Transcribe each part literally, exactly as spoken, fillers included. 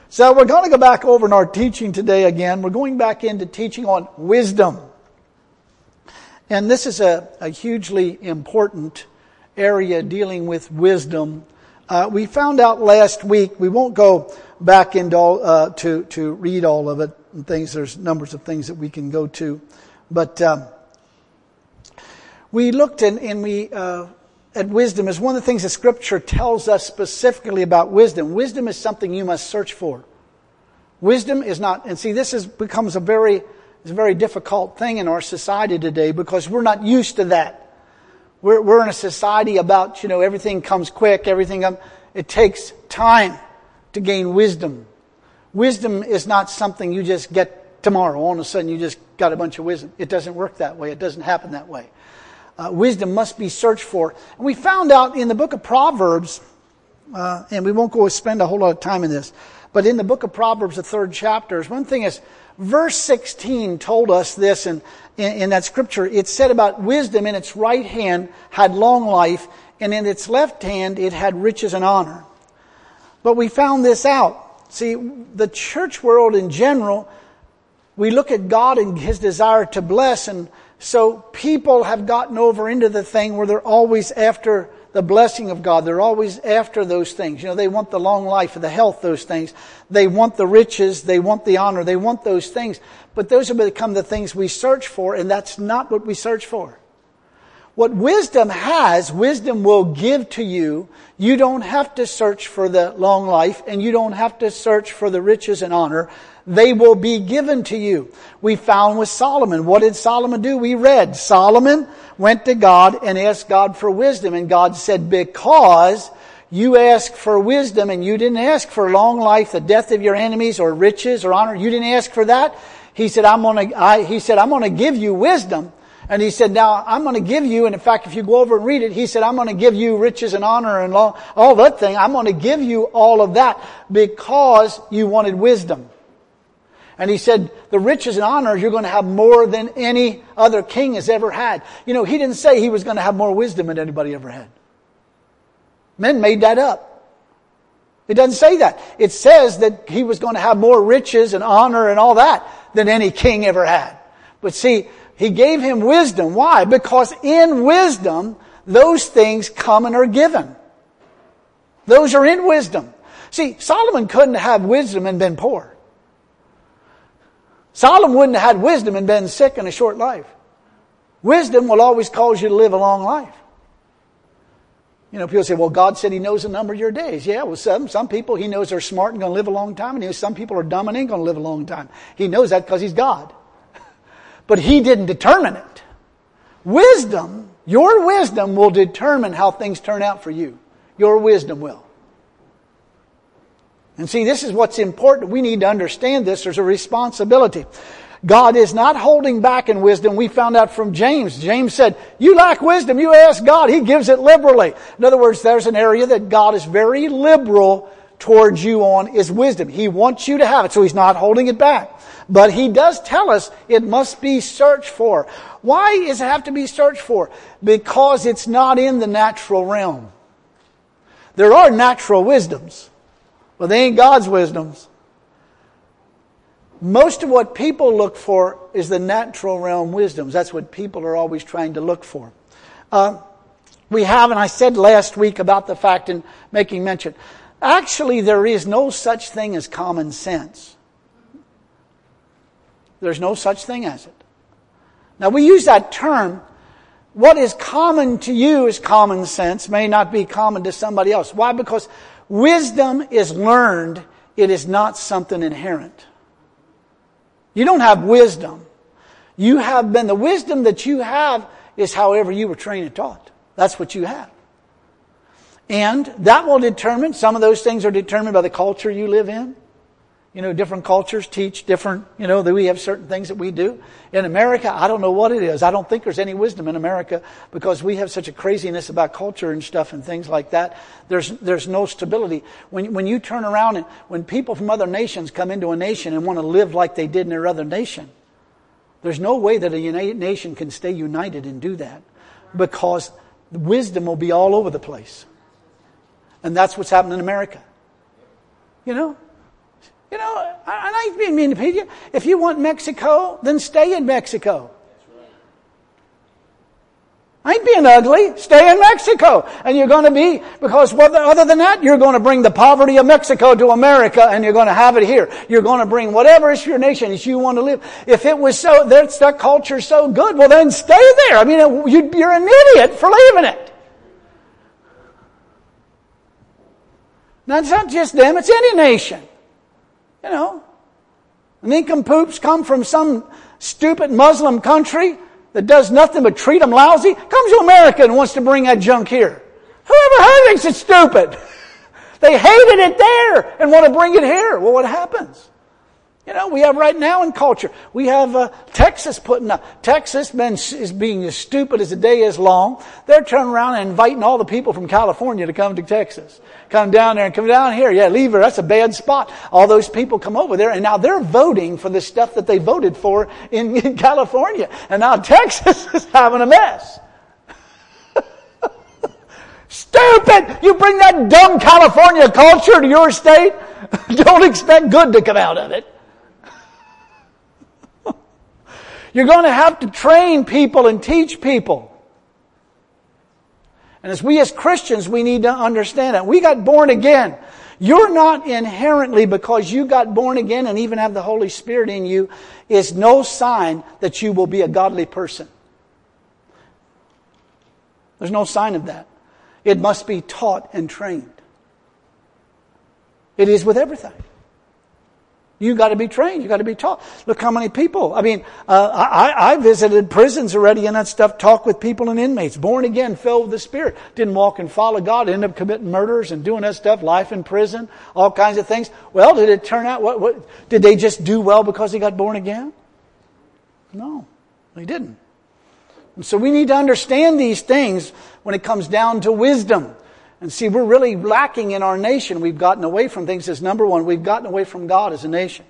So we're going to go back over in our teaching today again. We're going back into teaching on wisdom. And this is a, a hugely important area dealing with wisdom. Uh, we found out last week, we won't go back into all, uh, to, to read all of it and things. There's numbers of things that we can go to. But um, we looked and, and we... Uh, at wisdom is one of the things that Scripture tells us specifically about wisdom. Wisdom is something you must search for. Wisdom is not, and see, this is becomes a very, it's a very difficult thing in our society today because we're not used to that. We're we're in a society about, you know, everything comes quick, everything. Um, it takes time to gain wisdom. Wisdom is not something you just get tomorrow. All of a sudden, you just got a bunch of wisdom. It doesn't work that way. It doesn't happen that way. Uh, wisdom must be searched for. And we found out in the book of Proverbs, uh, and we won't go spend a whole lot of time in this, but in the book of Proverbs, the third chapter, one thing is, verse sixteen told us this, and in, in that scripture, it said about wisdom in its right hand had long life, and in its left hand it had riches and honor. But we found this out. See, the church world in general, we look at God and His desire to bless, and so people have gotten over into the thing where they're always after the blessing of God. They're always after those things. You know, they want the long life, the health, those things. They want the riches. They want the honor. They want those things. But those have become the things we search for, and that's not what we search for. What wisdom has, wisdom will give to you. You don't have to search for the long life, and you don't have to search for the riches and honor. They will be given to you. We found with Solomon. What did Solomon do? We read. Solomon went to God and asked God for wisdom. And God said, because you asked for wisdom and you didn't ask for long life, the death of your enemies, or riches or honor, you didn't ask for that. He said, I'm gonna, I, he said, I'm gonna give you wisdom. And he said, now I'm going to give you, and in fact, if you go over and read it, he said, I'm going to give you riches and honor and all, all that thing. I'm going to give you all of that because you wanted wisdom. And he said, the riches and honor, you're going to have more than any other king has ever had. You know, he didn't say he was going to have more wisdom than anybody ever had. Men made that up. It doesn't say that. It says that he was going to have more riches and honor and all that than any king ever had. But see, He gave him wisdom. Why? Because in wisdom, those things come and are given. Those are in wisdom. See, Solomon couldn't have wisdom and been poor. Solomon wouldn't have had wisdom and been sick in a short life. Wisdom will always cause you to live a long life. You know, people say, well, God said He knows the number of your days. Yeah, well, some, some people He knows are smart and going to live a long time. And He knows some people are dumb and ain't going to live a long time. He knows that because He's God. But He didn't determine it. Wisdom, your wisdom will determine how things turn out for you. Your wisdom will. And see, this is what's important. We need to understand this. There's a responsibility. God is not holding back in wisdom. We found out from James. James said, you lack wisdom, you ask God. He gives it liberally. In other words, there's an area that God is very liberal towards you on, is wisdom. He wants you to have it, so He's not holding it back. But He does tell us it must be searched for. Why does it have to be searched for? Because it's not in the natural realm. There are natural wisdoms, but they ain't God's wisdoms. Most of what people look for is the natural realm wisdoms. That's what people are always trying to look for. Uh, we have, and I said last week about the fact in making mention, actually there is no such thing as common sense. There's no such thing as it. Now we use that term. What is common to you is common sense, may not be common to somebody else. Why? Because wisdom is learned. It is not something inherent. You don't have wisdom. You have been, the wisdom that you have is however you were trained and taught. That's what you have. And that will determine, some of those things are determined by the culture you live in. You know, different cultures teach different, you know, that we have certain things that we do. In America, I don't know what it is. I don't think there's any wisdom in America because we have such a craziness about culture and stuff and things like that. There's there's no stability. When when you turn around and when people from other nations come into a nation and want to live like they did in their other nation, there's no way that a united nation can stay united and do that because wisdom will be all over the place. And that's what's happened in America. You know? You know, I'm not being mean to people. If you want Mexico, then stay in Mexico. I ain't being ugly. Stay in Mexico. And you're going to be, because other than that, you're going to bring the poverty of Mexico to America and you're going to have it here. You're going to bring whatever is your nation that you want to live. If it was so, that's, that culture's so good, well then stay there. I mean, you're an idiot for leaving it. Now, it's not just them, it's any nation. You know, nincompoops come from some stupid Muslim country that does nothing but treat them lousy, comes to America and wants to bring that junk here. Whoever heard thinks it's stupid. They hated it there and want to bring it here. Well, what happens? You know, we have right now in culture, we have uh, Texas putting up. Texas been, is being as stupid as the day is long. They're turning around and inviting all the people from California to come to Texas. Come down there and come down here. Yeah, leave her. That's a bad spot. All those people come over there and now they're voting for the stuff that they voted for in, in California. And now Texas is having a mess. Stupid! You bring that dumb California culture to your state, don't expect good to come out of it. You're going to have to train people and teach people. And as we as Christians, we need to understand it. We got born again. You're not inherently, because you got born again and even have the Holy Spirit in you, is no sign that you will be a godly person. There's no sign of that. It must be taught and trained. It is with everything. You got to be trained. You got to be taught. Look how many people. I mean, uh, I, I visited prisons already and that stuff. Talked with people and inmates, born again, filled with the Spirit. Didn't walk and follow God. Ended up committing murders and doing that stuff. Life in prison, all kinds of things. Well, did it turn out? What? What did they just do well because they got born again? No, they didn't. And so we need to understand these things when it comes down to wisdom. And see, we're really lacking in our nation. We've gotten away from things. As number one, we've gotten away from God as a nation.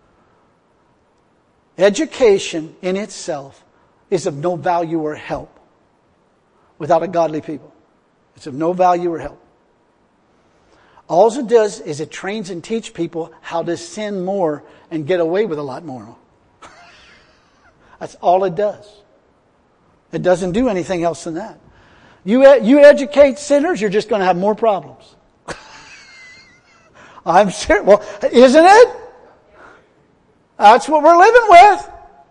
Education in itself is of no value or help without a godly people. It's of no value or help. All it does is it trains and teaches people how to sin more and get away with a lot more. That's all it does. It doesn't do anything else than that. You, you educate sinners, you're just going to have more problems. I'm serious. Well, isn't it? That's what we're living with.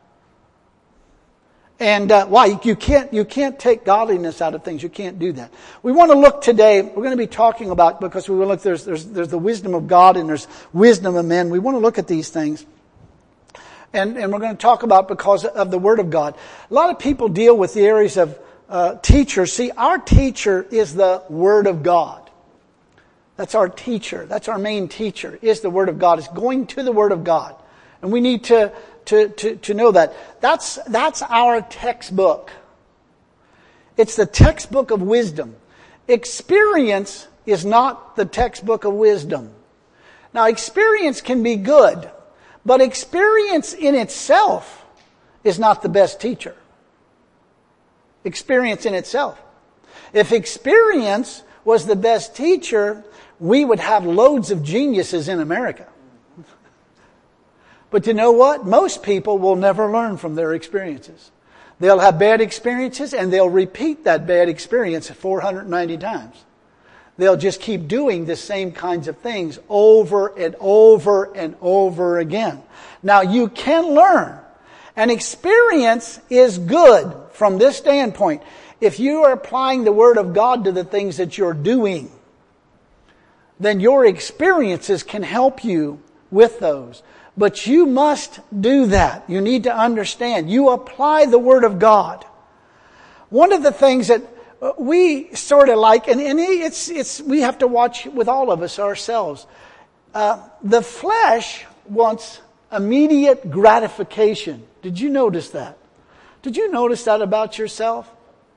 And uh, why? You can't, you can't take godliness out of things. You can't do that. We want to look today, we're going to be talking about, because we will look, there's, there's, there's the wisdom of God and there's wisdom of men. We want to look at these things. And, and we're going to talk about because of the Word of God. A lot of people deal with the areas of Uh, teacher. See, our teacher is the Word of God. That's our teacher. That's our main teacher, is the Word of God. It's going to the Word of God. And we need to, to, to, to know that. That's, that's our textbook. It's the textbook of wisdom. Experience is not the textbook of wisdom. Now, experience can be good, but experience in itself is not the best teacher. Experience in itself. If experience was the best teacher, we would have loads of geniuses in America. But you know what? Most people will never learn from their experiences. They'll have bad experiences and they'll repeat that bad experience four hundred ninety times. They'll just keep doing the same kinds of things over and over and over again. Now, you can learn. And experience is good from this standpoint. If you are applying the Word of God to the things that you're doing, then your experiences can help you with those. But you must do that. You need to understand. You apply the Word of God. One of the things that we sort of like, and, and it's, it's, we have to watch with all of us ourselves. Uh, the flesh wants immediate gratification. Did you notice that? Did you notice that about yourself?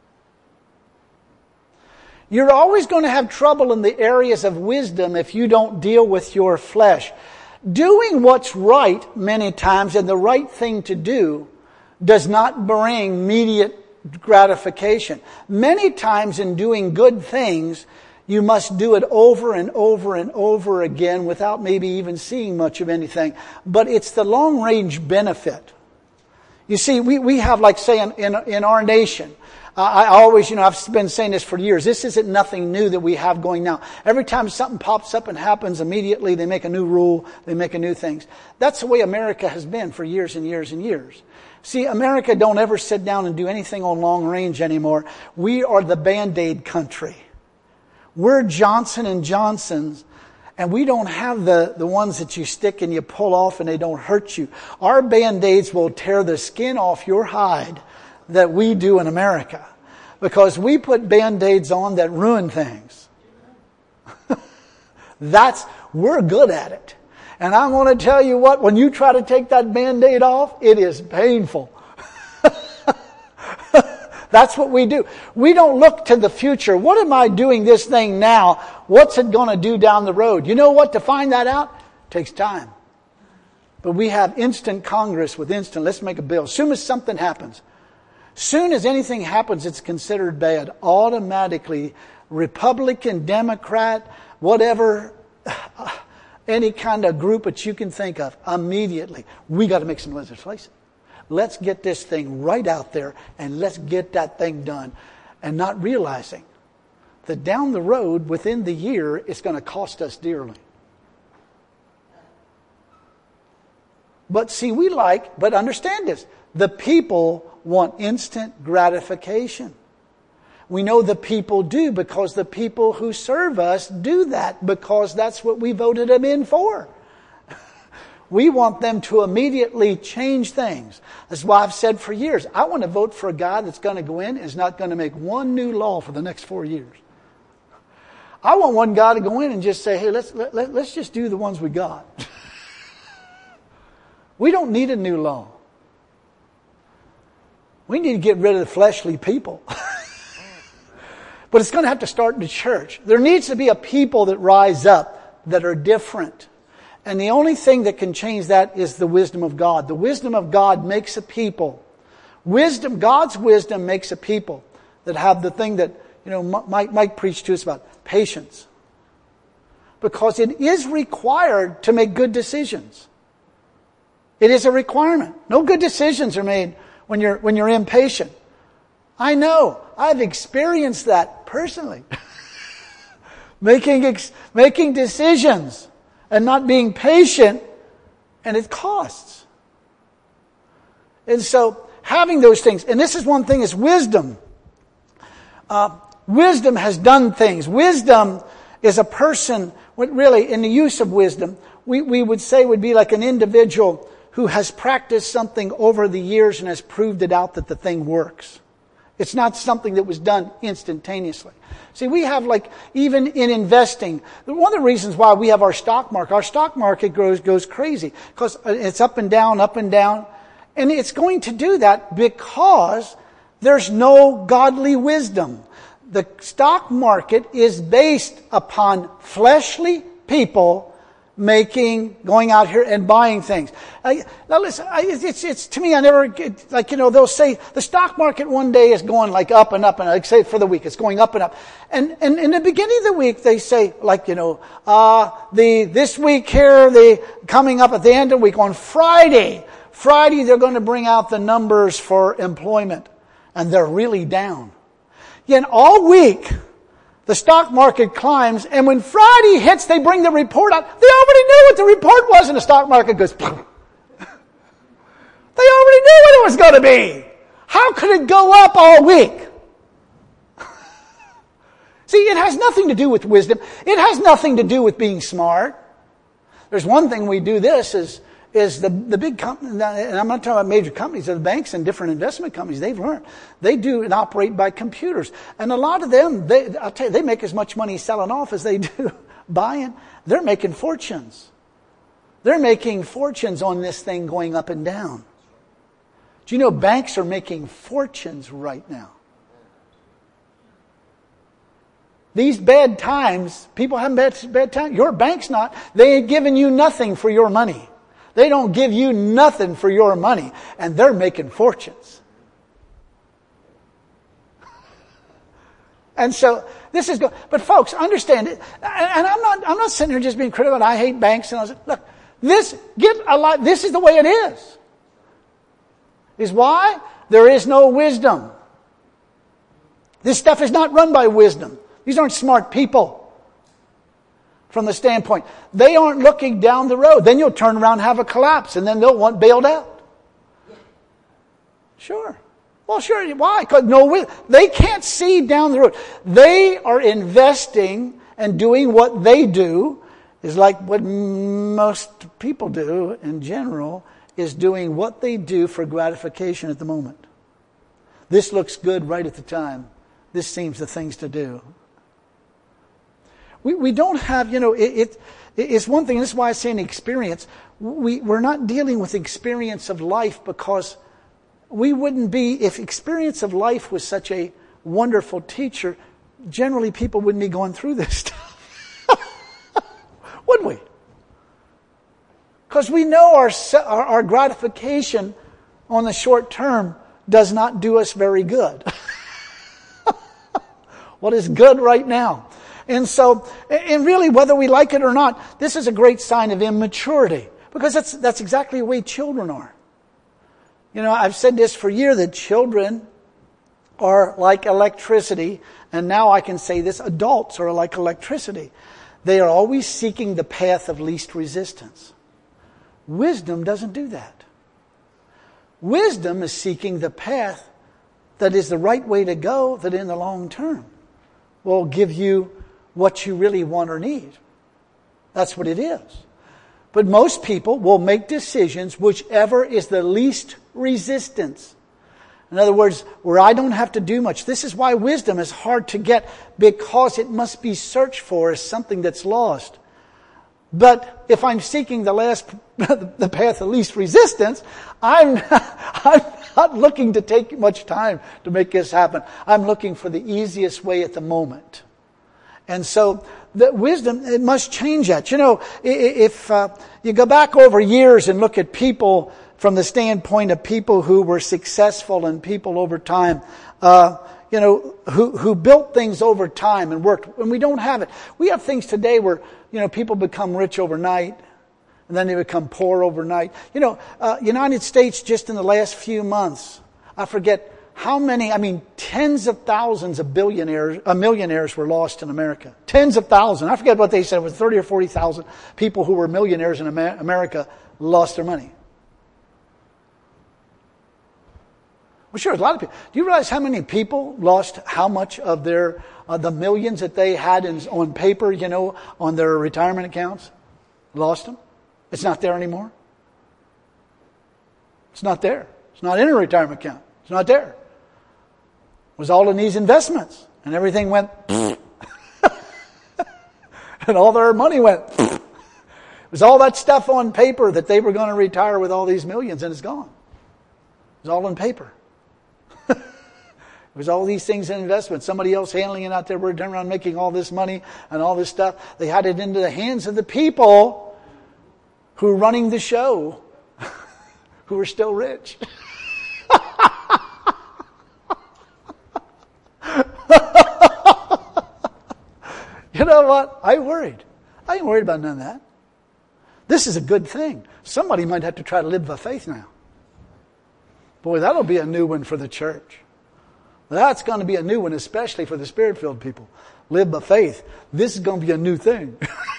You're always going to have trouble in the areas of wisdom if you don't deal with your flesh. Doing what's right many times and the right thing to do does not bring immediate gratification. Many times in doing good things, You must do it over and over and over again without maybe even seeing much of anything. But it's the long-range benefit. You see, we, we have, like, say, in, in, in our nation, I, I always, you know, I've been saying this for years. This isn't nothing new that we have going now. Every time something pops up and happens, immediately they make a new rule, they make a new things. That's the way America has been for years and years and years. See, America don't ever sit down and do anything on long range anymore. We are the Band-Aid country. We're Johnson and Johnson's, and we don't have the, the ones that you stick and you pull off and they don't hurt you. Our Band-Aids will tear the skin off your hide that we do in America, because we put Band-Aids on that ruin things. That's, we're good at it. And I'm going to tell you what, when you try to take that Band-Aid off, it is painful. That's what we do. We don't look to the future. What am I doing this thing now? What's it going to do down the road? You know what? To find that out takes time. But we have instant Congress with instant, let's make a bill. As soon as something happens, soon as anything happens it's considered bad, automatically Republican, Democrat, whatever, any kind of group that you can think of, immediately, we got to make some legislation. Let's get this thing right out there and let's get that thing done. And not realizing that down the road, within the year, it's going to cost us dearly. But see, we like, but understand this, the people want instant gratification. We know the people do, because the people who serve us do that, because that's what we voted them in for. We want them to immediately change things. That's why I've said for years, I want to vote for a guy that's going to go in and is not going to make one new law for the next four years. I want one guy to go in and just say, hey, let's let, let, let's just do the ones we got. We don't need a new law. We need to get rid of the fleshly people. But it's going to have to start in the church. There needs to be a people that rise up that are different. And the only thing that can change that is the wisdom of God. The wisdom of God makes a people. Wisdom, God's wisdom makes a people that have the thing that, you know, Mike, Mike preached to us about, patience. Because it is required to make good decisions. It is a requirement. No good decisions are made when you're, when you're impatient. I know. I've experienced that personally. making, ex, making decisions. And not being patient, and it costs. And so, having those things, and this is one thing, is wisdom. Uh, wisdom has done things. Wisdom is a person, really, in the use of wisdom, we, we would say would be like an individual who has practiced something over the years and has proved it out that the thing works. It's not something that was done instantaneously. See, we have, like, even in investing, one of the reasons why we have our stock market, our stock market goes, goes crazy, because it's up and down, up and down. And it's going to do that because there's no godly wisdom. The stock market is based upon fleshly people making, going out here and buying things. I, now listen, I, it's, it's, to me, I never get, like, you know, they'll say the stock market one day is going like up and up, and like say for the week, it's going up and up. And, and in the beginning of the week, they say, like, you know, uh, the, this week here, the, coming up at the end of the week on Friday, Friday, they're going to bring out the numbers for employment, and they're really down. Yet all week, the stock market climbs, and when Friday hits, they bring the report out. They already knew what the report was, and the stock market goes, they already knew what it was going to be. How could it go up all week? See, it has nothing to do with wisdom. It has nothing to do with being smart. There's one thing we do this is, is the, the big company, and I'm not talking about major companies, the banks and different investment companies, they've learned. They do and operate by computers. And a lot of them, they, I'll tell you, they make as much money selling off as they do buying. They're making fortunes. They're making fortunes on this thing going up and down. Do you know banks are making fortunes right now? These bad times, people having bad, bad times, your bank's not. They ain't giving you nothing for your money. They don't give you nothing for your money, and they're making fortunes. And so this is good. But folks, understand it. And I'm not, I'm not sitting here just being critical and I hate banks and I was like, look, this, get a lot, this is the way it is. Is why? There is no wisdom. This stuff is not run by wisdom. These aren't smart people. From the standpoint, they aren't looking down the road. Then you'll turn around and have a collapse and then they'll want bailed out. Sure. Well, sure. Why? Because no, they can't see down the road. They are investing and doing what they do is like what most people do in general, is doing what they do for gratification at the moment. This looks good right at the time. This seems the things to do. We we don't have, you know, it, it it's one thing, and this is why I say an experience. We, we're not dealing with experience of life because we wouldn't be, if experience of life was such a wonderful teacher, generally people wouldn't be going through this stuff. Would we? Because we know our, our our gratification on the short term does not do us very good. What is good right now? And so, and really, whether we like it or not, this is a great sign of immaturity. Because that's that's exactly the way children are. You know, I've said this for years, that children are like electricity. And now I can say this, adults are like electricity. They are always seeking the path of least resistance. Wisdom doesn't do that. Wisdom is seeking the path that is the right way to go, that in the long term will give you what you really want or need. That's what it is. But most people will make decisions whichever is the least resistance. In other words, where I don't have to do much. This is why wisdom is hard to get, because it must be searched for as something that's lost. But if I'm seeking the last, the path of least resistance, I'm, I'm not looking to take much time to make this happen. I'm looking for the easiest way at the moment. And so the wisdom, it must change that. You know, if uh, you go back over years and look at people from the standpoint of people who were successful and people over time, uh, you know, who, who built things over time and worked, and we don't have it. We have things today where, you know, people become rich overnight and then they become poor overnight. You know, uh, United States just in the last few months, I forget how many, I mean, tens of thousands of billionaires, uh, millionaires were lost in America. Tens of thousands. I forget what they said. It was thirty or forty thousand people who were millionaires in America lost their money. Well, sure, a lot of people. Do you realize how many people lost how much of their, uh, the millions that they had in, on paper, you know, on their retirement accounts? Lost them. It's not there anymore. It's not there. It's not in a retirement account. It's not there. It was all in these investments. And everything went and all their money went It was all that stuff on paper that they were going to retire with all these millions, and it's gone. It was all on paper. It was all these things in investment. Somebody else handling it out there. We're turning around making all this money and all this stuff. They had it into the hands of the people who are running the show, who are still rich. You know what? I worried. I ain't worried about none of that. This is a good thing. Somebody might have to try to live by faith now. Boy, that'll be a new one for the church. That's going to be a new one, especially for the Spirit-filled people. Live by faith. This is going to be a new thing.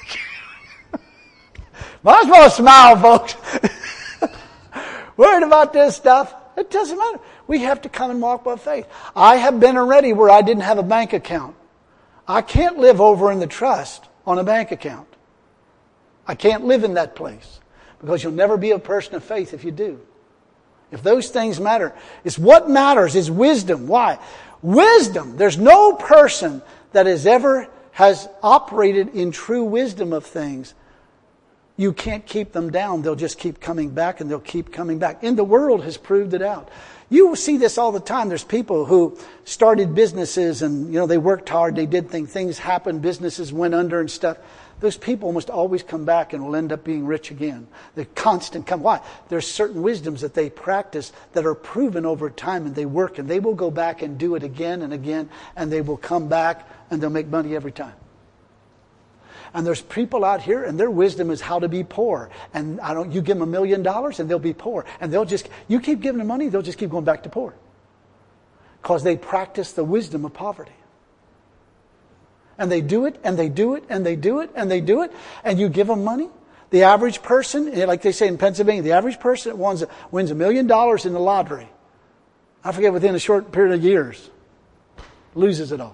Might as well smile, folks. Worried about this stuff. It doesn't matter. We have to come and walk by faith. I have been already where I didn't have a bank account. I can't live over in the trust on a bank account. I can't live in that place. Because you'll never be a person of faith if you do. If those things matter. It's what matters is wisdom. Why? Wisdom. There's no person that has ever has operated in true wisdom of things you can't keep them down. They'll just keep coming back and they'll keep coming back. And the world has proved it out. You see this all the time. There's people who started businesses and, you know, they worked hard. They did things. Things happened. Businesses went under and stuff. Those people must always come back and will end up being rich again. They're constant come. Why? There's certain wisdoms that they practice that are proven over time and they work, and they will go back and do it again and again, and they will come back and they'll make money every time. And there's people out here and their wisdom is how to be poor. And I don't, you give them a million dollars and they'll be poor. And they'll just, you keep giving them money, they'll just keep going back to poor. Because they practice the wisdom of poverty. And they do it, and they do it, and they do it, and they do it. And you give them money. The average person, like they say in Pennsylvania, the average person that wins, wins a million dollars in the lottery, I forget, within a short period of years, loses it all.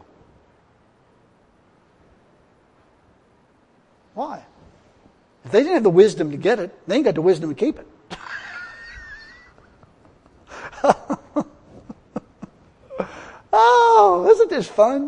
Why? If they didn't have the wisdom to get it, they ain't got the wisdom to keep it. Oh, isn't this fun?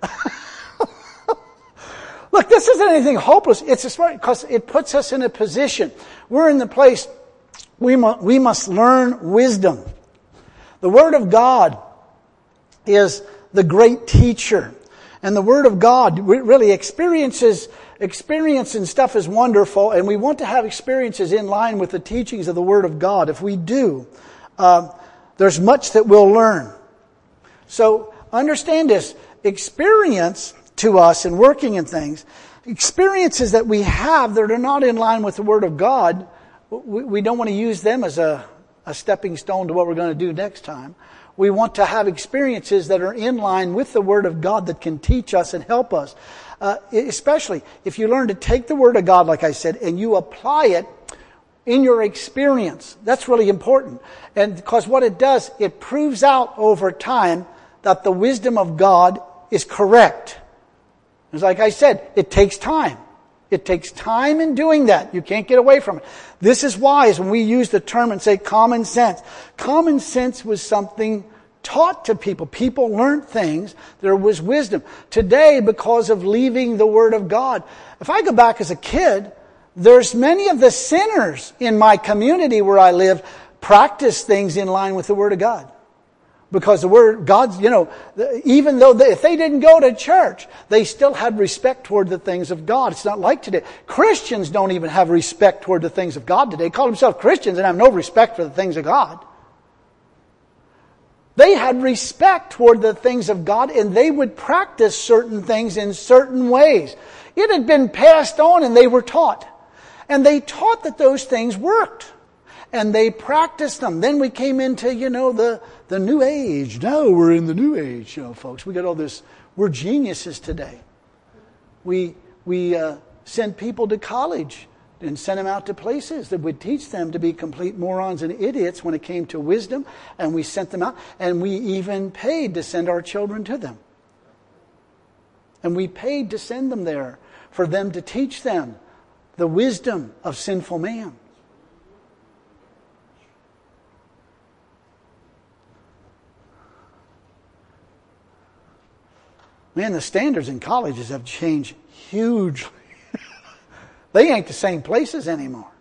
Look, this isn't anything hopeless. It's a smart, because it puts us in a position. We're in the place we must, we must learn wisdom. The Word of God is the great teacher. And the Word of God really experiences, experience and stuff is wonderful, and we want to have experiences in line with the teachings of the Word of God. If we do, uh, there's much that we'll learn. So understand this. Experience to us in working in things, experiences that we have that are not in line with the Word of God, we, we don't want to use them as a, a stepping stone to what we're going to do next time. We want to have experiences that are in line with the Word of God that can teach us and help us. Uh, especially if you learn to take the Word of God, like I said, and you apply it in your experience. That's really important. And because what it does, it proves out over time that the wisdom of God is correct. It's like I said, it takes time. It takes time in doing that. You can't get away from it. This is why when we use the term and say common sense. Common sense was something taught to people. People learned things. There was wisdom. Today, because of leaving the Word of God, if I go back as a kid, there's many of the sinners in my community where I lived practice things in line with the Word of God. Because the Word, God's, you know, even though they, if they didn't go to church, they still had respect toward the things of God. It's not like today. Christians don't even have respect toward the things of God today. They call themselves Christians and have no respect for the things of God. They had respect toward the things of God, and they would practice certain things in certain ways. It had been passed on and they were taught. And they taught that those things worked. And they practiced them. Then we came into, you know, the, the new age. Now we're in the new age, you know, folks. We got all this. We're geniuses today. We we uh, sent people to college and sent them out to places that would teach them to be complete morons and idiots when it came to wisdom. And we sent them out. And we even paid to send our children to them. And we paid to send them there for them to teach them the wisdom of sinful man. Man, the standards in colleges have changed hugely. They ain't the same places anymore.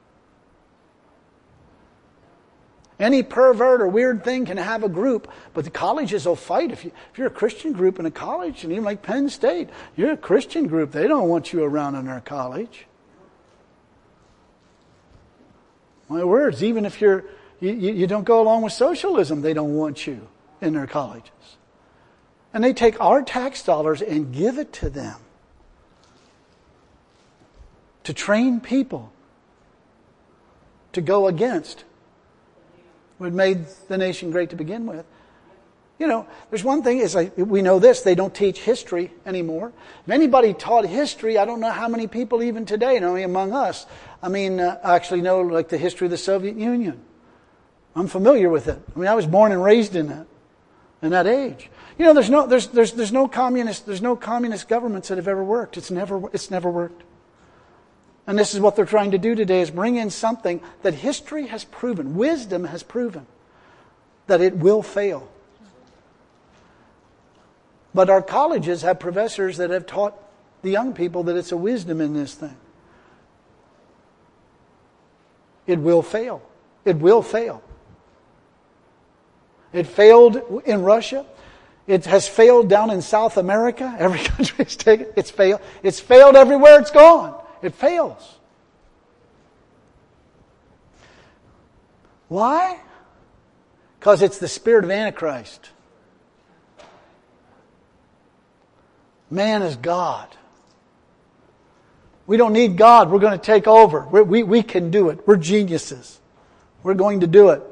Any pervert or weird thing can have a group, but the colleges will fight. If, you, if you're a Christian group in a college, and even like Penn State, you're a Christian group, they don't want you around in their college. My words, even if you're you, you don't go along with socialism, they don't want you in their colleges. And they take our tax dollars and give it to them to train people to go against what made the nation great to begin with. You know, there's one thing, is like we know this, they don't teach history anymore. If anybody taught history, I don't know how many people even today, you know, among us, I mean, uh, actually know like the history of the Soviet Union. I'm familiar with it. I mean, I was born and raised in that, in that age. You know, there's no, there's, there's, there's no communist, there's no communist governments that have ever worked. It's never, it's never worked. And this is what they're trying to do today, is bring in something that history has proven, wisdom has proven, that it will fail. But our colleges have professors that have taught the young people that it's a wisdom in this thing. it will fail. It will fail. It failed in Russia. It has failed down in South America. Every country has taken it. It's failed. It's failed everywhere it's gone. It fails. Why? Because it's the spirit of Antichrist. Man is God. We don't need God. We're going to take over. We're, we we can do it. We're geniuses. We're going to do it.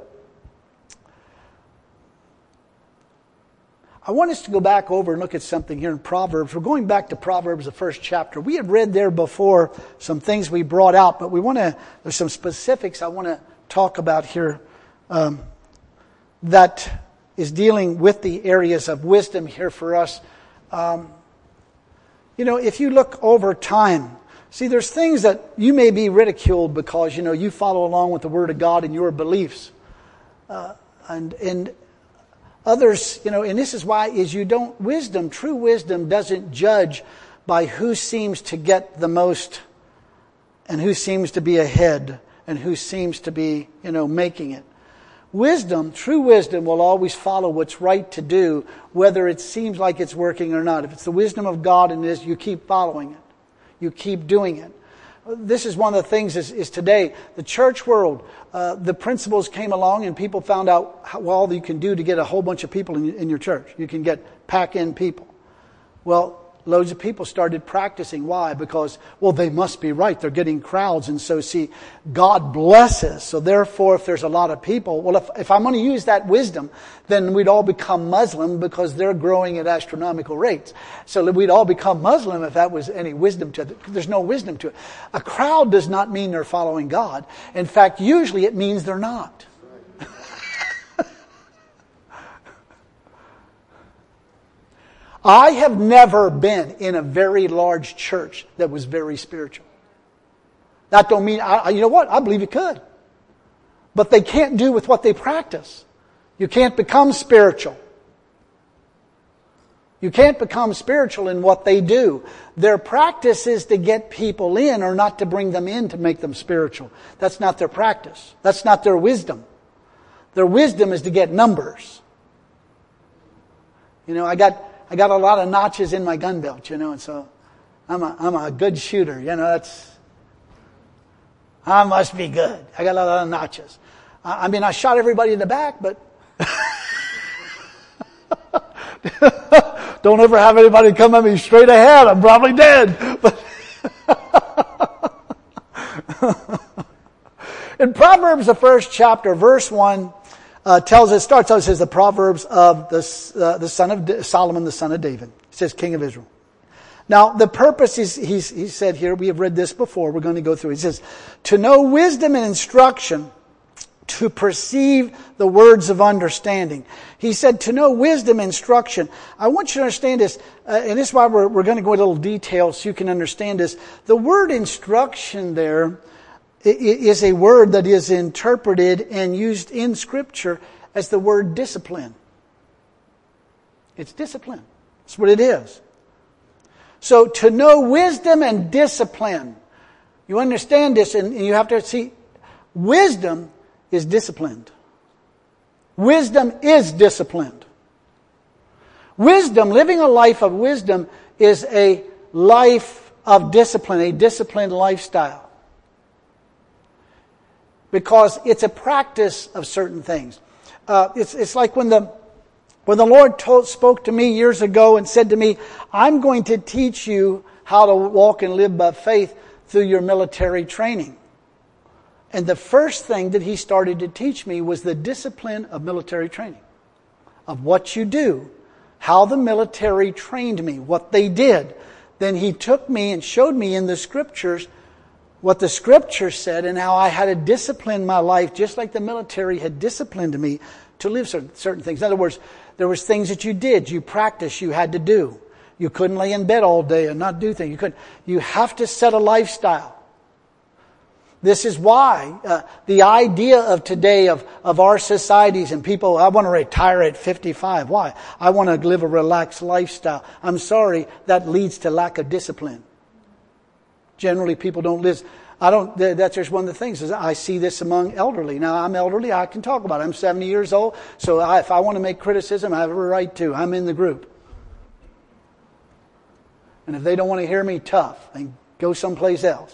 I want us to go back over and look at something here in Proverbs. We're going back to Proverbs, the first chapter. We had read there before some things we brought out, but we want to, there's some specifics I want to talk about here um, that is dealing with the areas of wisdom here for us. Um, you know, if you look over time, see, there's things that you may be ridiculed because, you know, you follow along with the Word of God and your beliefs. Uh, and, and, Others, you know, and this is why is you don't, wisdom, true wisdom doesn't judge by who seems to get the most and who seems to be ahead and who seems to be, you know, making it. Wisdom, true wisdom will always follow what's right to do, whether it seems like it's working or not. If it's the wisdom of God and it is, you keep following it. You keep doing it. This is one of the things is, is today, the church world, uh, the principles came along and people found out how well you can do to get a whole bunch of people in, in your church. You can get pack in people. Well, loads of people started practicing. Why? Because, well, they must be right. They're getting crowds. And so, see, God blesses. So therefore, if there's a lot of people, well, if, if I'm going to use that wisdom, then we'd all become Muslim because they're growing at astronomical rates. So we'd all become Muslim if that was any wisdom to it. There's no wisdom to it. A crowd does not mean they're following God. In fact, usually it means they're not. I have never been in a very large church that was very spiritual. That don't mean, I, you know what, I believe it could. But they can't do with what they practice. You can't become spiritual. You can't become spiritual in what they do. Their practice is to get people in or not to bring them in to make them spiritual. That's not their practice. That's not their wisdom. Their wisdom is to get numbers. You know, I got... I got a lot of notches in my gun belt, you know, and so I'm a, I'm a good shooter, you know, that's, I must be good. I got a lot of notches. I, I mean, I shot everybody in the back, but don't ever have anybody come at me straight ahead. I'm probably dead. But in Proverbs, the first chapter, verse one, Uh, tells us, starts out, it says the Proverbs of the, uh, the son of Solomon, the son of David. It says King of Israel. Now, the purpose is, he's, he said here, we have read this before, we're going to go through it. He says, to know wisdom and instruction, to perceive the words of understanding. He said to know wisdom and instruction. I want you to understand this, uh, and this is why we're, we're going to go into a little detail so you can understand this. The word instruction there is a word that is interpreted and used in Scripture as the word discipline. It's discipline. That's what it is. So to know wisdom and discipline, you understand this, and you have to see, wisdom is disciplined. Wisdom is disciplined. Wisdom, living a life of wisdom, is a life of discipline, a disciplined lifestyle. Because it's a practice of certain things. Uh, it's, it's like when the, when the Lord told, spoke to me years ago and said to me, I'm going to teach you how to walk and live by faith through your military training. And the first thing that He started to teach me was the discipline of military training. Of what you do. How the military trained me. What they did. Then He took me and showed me in the Scriptures what the Scripture said and how I had to discipline my life just like the military had disciplined me to live certain, certain things. In other words, there was things that you did, you practiced, you had to do. You couldn't lay in bed all day and not do things. You couldn't. You have to set a lifestyle. This is why uh, the idea of today of, of our societies and people, I want to retire at fifty-five. Why? I want to live a relaxed lifestyle. I'm sorry, that leads to lack of discipline. Generally, people don't live. I don't, that's just one of the things is I see this among elderly. Now I'm elderly, I can talk about it. I'm seventy years old, so I, if I want to make criticism, I have a right to. I'm in the group. And if they don't want to hear me, tough, then go someplace else.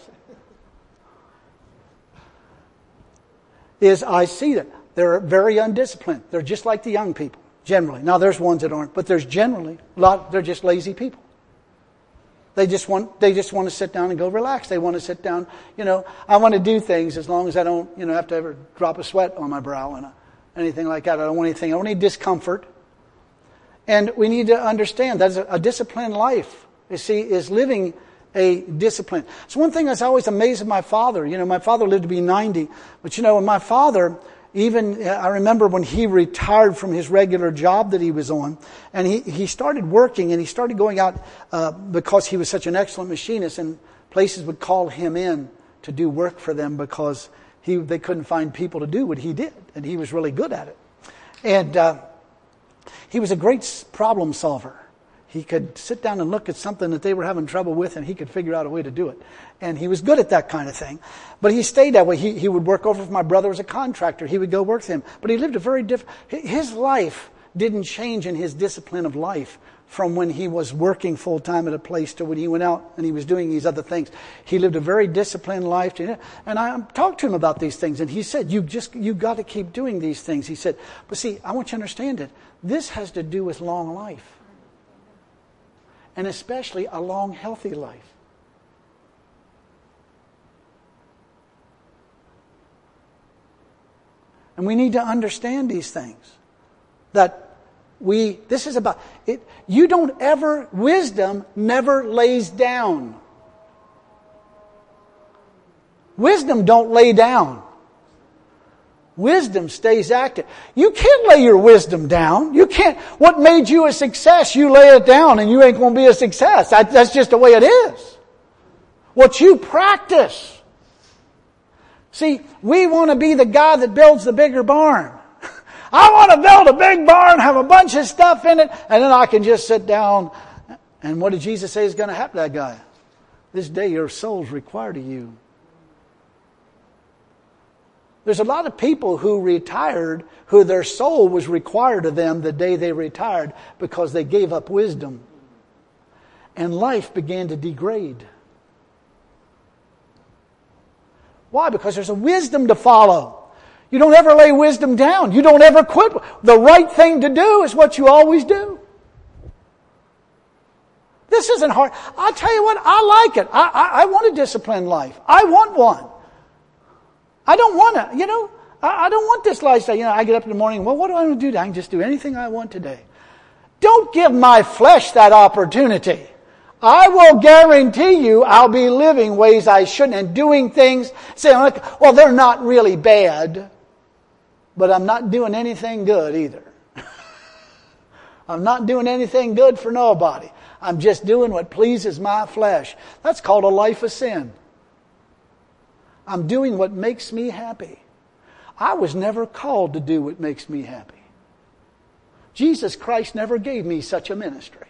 Is I see that they're very undisciplined. They're just like the young people, generally. Now there's ones that aren't, but there's generally a lot, they're just lazy people. They just want they just want to sit down and go relax. They want to sit down, you know, I want to do things as long as I don't, you know, have to ever drop a sweat on my brow and anything like that. I don't want anything. I don't need discomfort. And we need to understand that a disciplined life, you see, is living a discipline. So one thing that's always amazed my father, you know, my father lived to be ninety, but you know, my father, even, I remember when he retired from his regular job that he was on, and he, he started working, and he started going out uh, because he was such an excellent machinist, and places would call him in to do work for them because he they couldn't find people to do what he did, and he was really good at it. And uh, he was a great problem solver. He could sit down and look at something that they were having trouble with, and he could figure out a way to do it. And he was good at that kind of thing. But he stayed that way. He, he would work over for my brother as a contractor. He would go work with him. But he lived a very different... His life didn't change in his discipline of life from when he was working full-time at a place to when he went out and he was doing these other things. He lived a very disciplined life. And I talked to him about these things, and he said, you just you got to keep doing these things. He said, but see, I want you to understand it. This has to do with long life. And especially a long, healthy life. And we need to understand these things. That we, this is about, it. You don't ever, wisdom never lays down. Wisdom don't lay down. Wisdom stays active. You can't lay your wisdom down. You can't. What made you a success, you lay it down and you ain't going to be a success. That, that's just the way it is. What you practice. See, we want to be the guy that builds the bigger barn. I want to build a big barn, have a bunch of stuff in it, and then I can just sit down. And what did Jesus say is going to happen to that guy? This day your soul's required of you. There's a lot of people who retired, who their soul was required of them the day they retired because they gave up wisdom. And life began to degrade. Why? Because there's a wisdom to follow. You don't ever lay wisdom down. You don't ever quit. The right thing to do is what you always do. This isn't hard. I'll tell you what, I like it. I, I, I want a disciplined life. I want one. I don't want to, you know, I, I don't want this lifestyle. You know, I get up in the morning, well, what do I want to do? I can just do anything I want today. Don't give my flesh that opportunity. I will guarantee you I'll be living ways I shouldn't and doing things, saying, like, well, they're not really bad, but I'm not doing anything good either. I'm not doing anything good for nobody. I'm just doing what pleases my flesh. That's called a life of sin. I'm doing what makes me happy. I was never called to do what makes me happy. Jesus Christ never gave me such a ministry.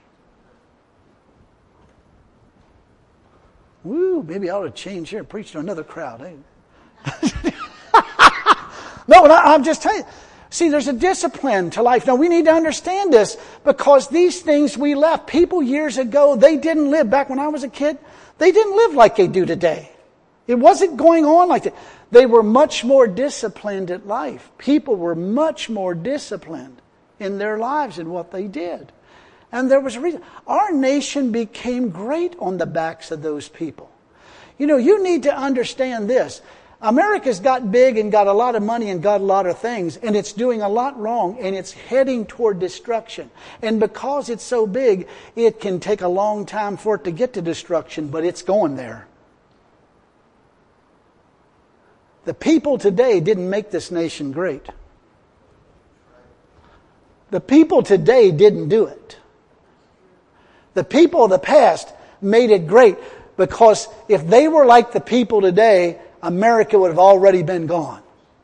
Woo, maybe I ought to change here and preach to another crowd. Eh? No, I'm just telling you. See, there's a discipline to life. Now, we need to understand this because these things we left. People years ago, they didn't live. Back when I was a kid, they didn't live like they do today. It wasn't going on like that. They were much more disciplined at life. People were much more disciplined in their lives in what they did. And there was a reason. Our nation became great on the backs of those people. You know, you need to understand this. America's got big and got a lot of money and got a lot of things, and it's doing a lot wrong, and it's heading toward destruction. And because it's so big, it can take a long time for it to get to destruction, but it's going there. The people today didn't make this nation great. The people today didn't do it. The people of the past made it great because if they were like the people today, America would have already been gone.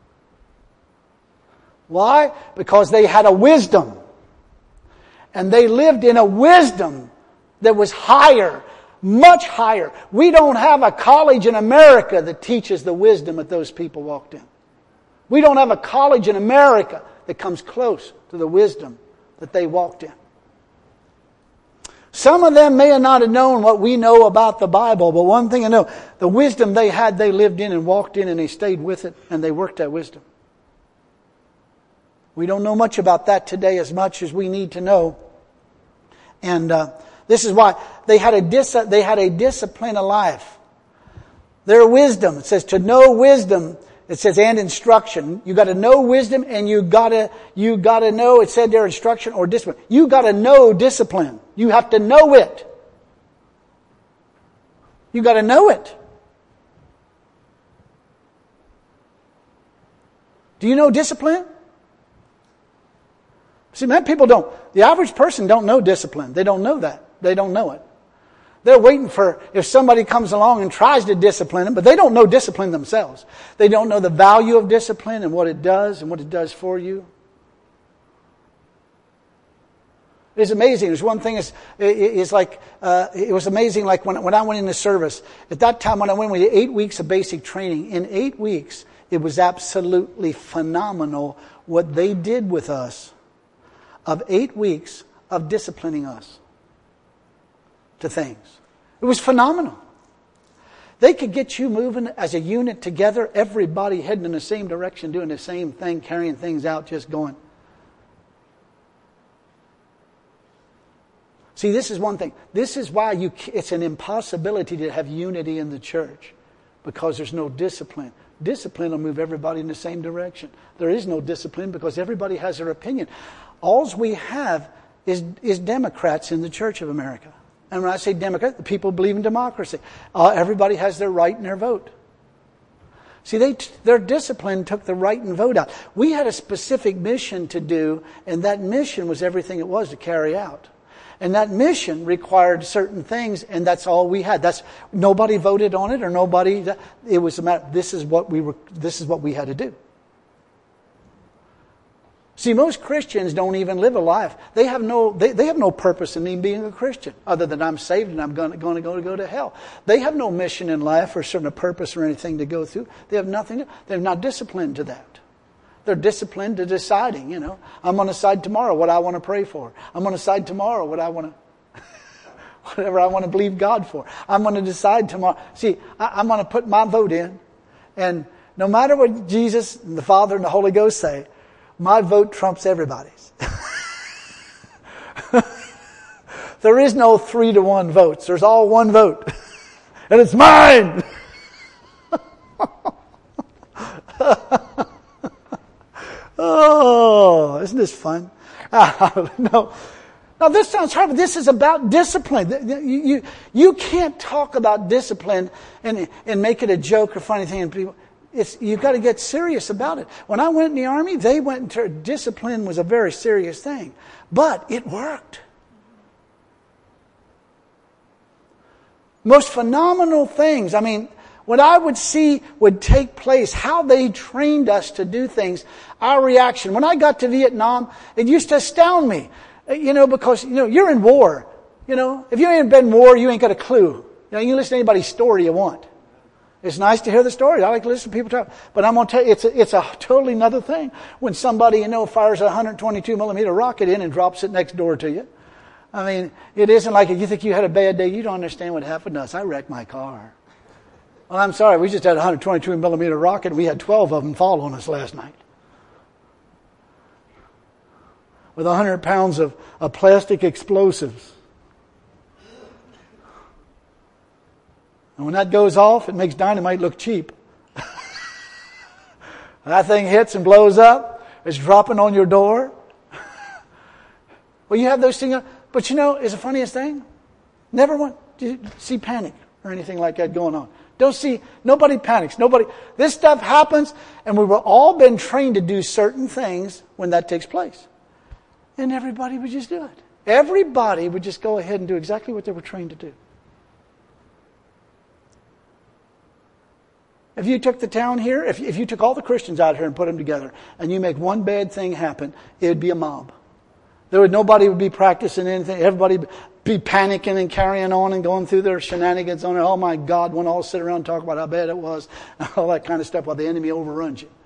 Why? Because they had a wisdom. And they lived in a wisdom that was higher. Much higher. We don't have a college in America that teaches the wisdom that those people walked in. We don't have a college in America that comes close to the wisdom that they walked in. Some of them may not have known what we know about the Bible, but one thing I know, the wisdom they had, they lived in and walked in and they stayed with it and they worked that wisdom. We don't know much about that today as much as we need to know. And uh, this is why they had a dis- they had a discipline of life. Their wisdom, it says to know wisdom, it says and instruction. You got to know wisdom and you got to you got to know, it said their instruction or discipline. You got to know discipline. You have to know it. You got to know it. Do you know discipline? See, many people don't. The average person don't know discipline. They don't know that. They don't know it. They're waiting for if somebody comes along and tries to discipline them, but they don't know discipline themselves. They don't know the value of discipline and what it does and what it does for you. It's amazing. There's one thing is, is like, uh, it was amazing like when, when I went into service. At that time when I went, we did eight weeks of basic training. In eight weeks, it was absolutely phenomenal what they did with us of eight weeks of disciplining us to things. It was phenomenal. They could get you moving as a unit together, everybody heading in the same direction, doing the same thing, carrying things out, just going. See, this is one thing. This is why you. It's an impossibility to have unity in the church because there's no discipline. Discipline will move everybody in the same direction. There is no discipline because everybody has their opinion. All we have is, is Democrats in the Church of America. And when I say Democrat, the people believe in democracy. Uh, everybody has their right and their vote. See, they t- their discipline took the right and vote out. We had a specific mission to do, and that mission was everything it was to carry out. And that mission required certain things, and that's all we had. That's nobody voted on it, or nobody. It was a matter. This is what we were. This is what we had to do. See, most Christians don't even live a life. They have no. They, they have no purpose in me being a Christian, other than I'm saved and I'm going to, going to go to go to hell. They have no mission in life or certain purpose or anything to go through. They have nothing. They're not disciplined to that. They're disciplined to deciding, you know. I'm going to decide tomorrow what I want to pray for. I'm going to decide tomorrow what I want to, whatever I want to believe God for. I'm going to decide tomorrow. See, I, I'm going to put my vote in. And no matter what Jesus and the Father and the Holy Ghost say, my vote trumps everybody's. There is no three to one votes. There's all one vote. And it's mine! Oh, isn't this fun? Uh, no. Now this sounds hard, but this is about discipline. You, you, you can't talk about discipline and, and make it a joke or funny thing. And people, it's, you've got to get serious about it. When I went in the army, they went into, discipline was a very serious thing. But it worked. Most phenomenal things. I mean, what I would see would take place, how they trained us to do things, our reaction. When I got to Vietnam, it used to astound me. You know, because, you know, you're in war. You know, if you ain't been in war, you ain't got a clue. You know, you can listen to anybody's story you want. It's nice to hear the story. I like to listen to people talk. But I'm going to tell you, it's a, it's a totally another thing when somebody, you know, fires a one hundred twenty-two millimeter rocket in and drops it next door to you. I mean, it isn't like if you think you had a bad day, you don't understand what happened to us. I wrecked my car. Well, I'm sorry, we just had a one hundred twenty-two millimeter rocket and we had twelve of them fall on us last night. With one hundred pounds of, of plastic explosives. And when that goes off, it makes dynamite look cheap. That thing hits and blows up. It's dropping on your door. Well, you have those things. But you know, it's the funniest thing. Never want to see panic or anything like that going on. Don't see, nobody panics. Nobody, this stuff happens, and we were all been trained to do certain things when that takes place. And everybody would just do it. Everybody would just go ahead and do exactly what they were trained to do. If you took the town here, if, if you took all the Christians out here and put them together, and you make one bad thing happen, it would be a mob. There would nobody would be practicing anything. Everybody, be panicking and carrying on and going through their shenanigans on it. Oh my God, when all sit around and talk about how bad it was, all that kind of stuff while the enemy overruns you.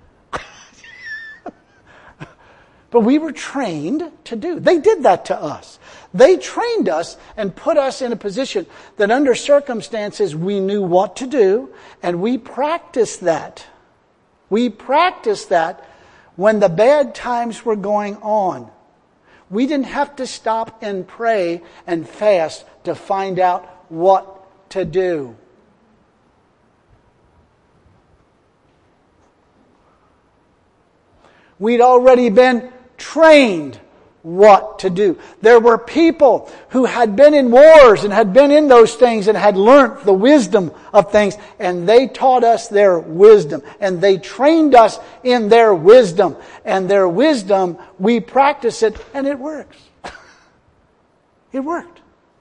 But we were trained to do. They did that to us. They trained us and put us in a position that under circumstances we knew what to do, and we practiced that. We practiced that when the bad times were going on. We didn't have to stop and pray and fast to find out what to do. We'd already been trained what to do. There were people who had been in wars and had been in those things and had learned the wisdom of things, and they taught us their wisdom, and they trained us in their wisdom, and their wisdom, we practice it, and it works. It worked.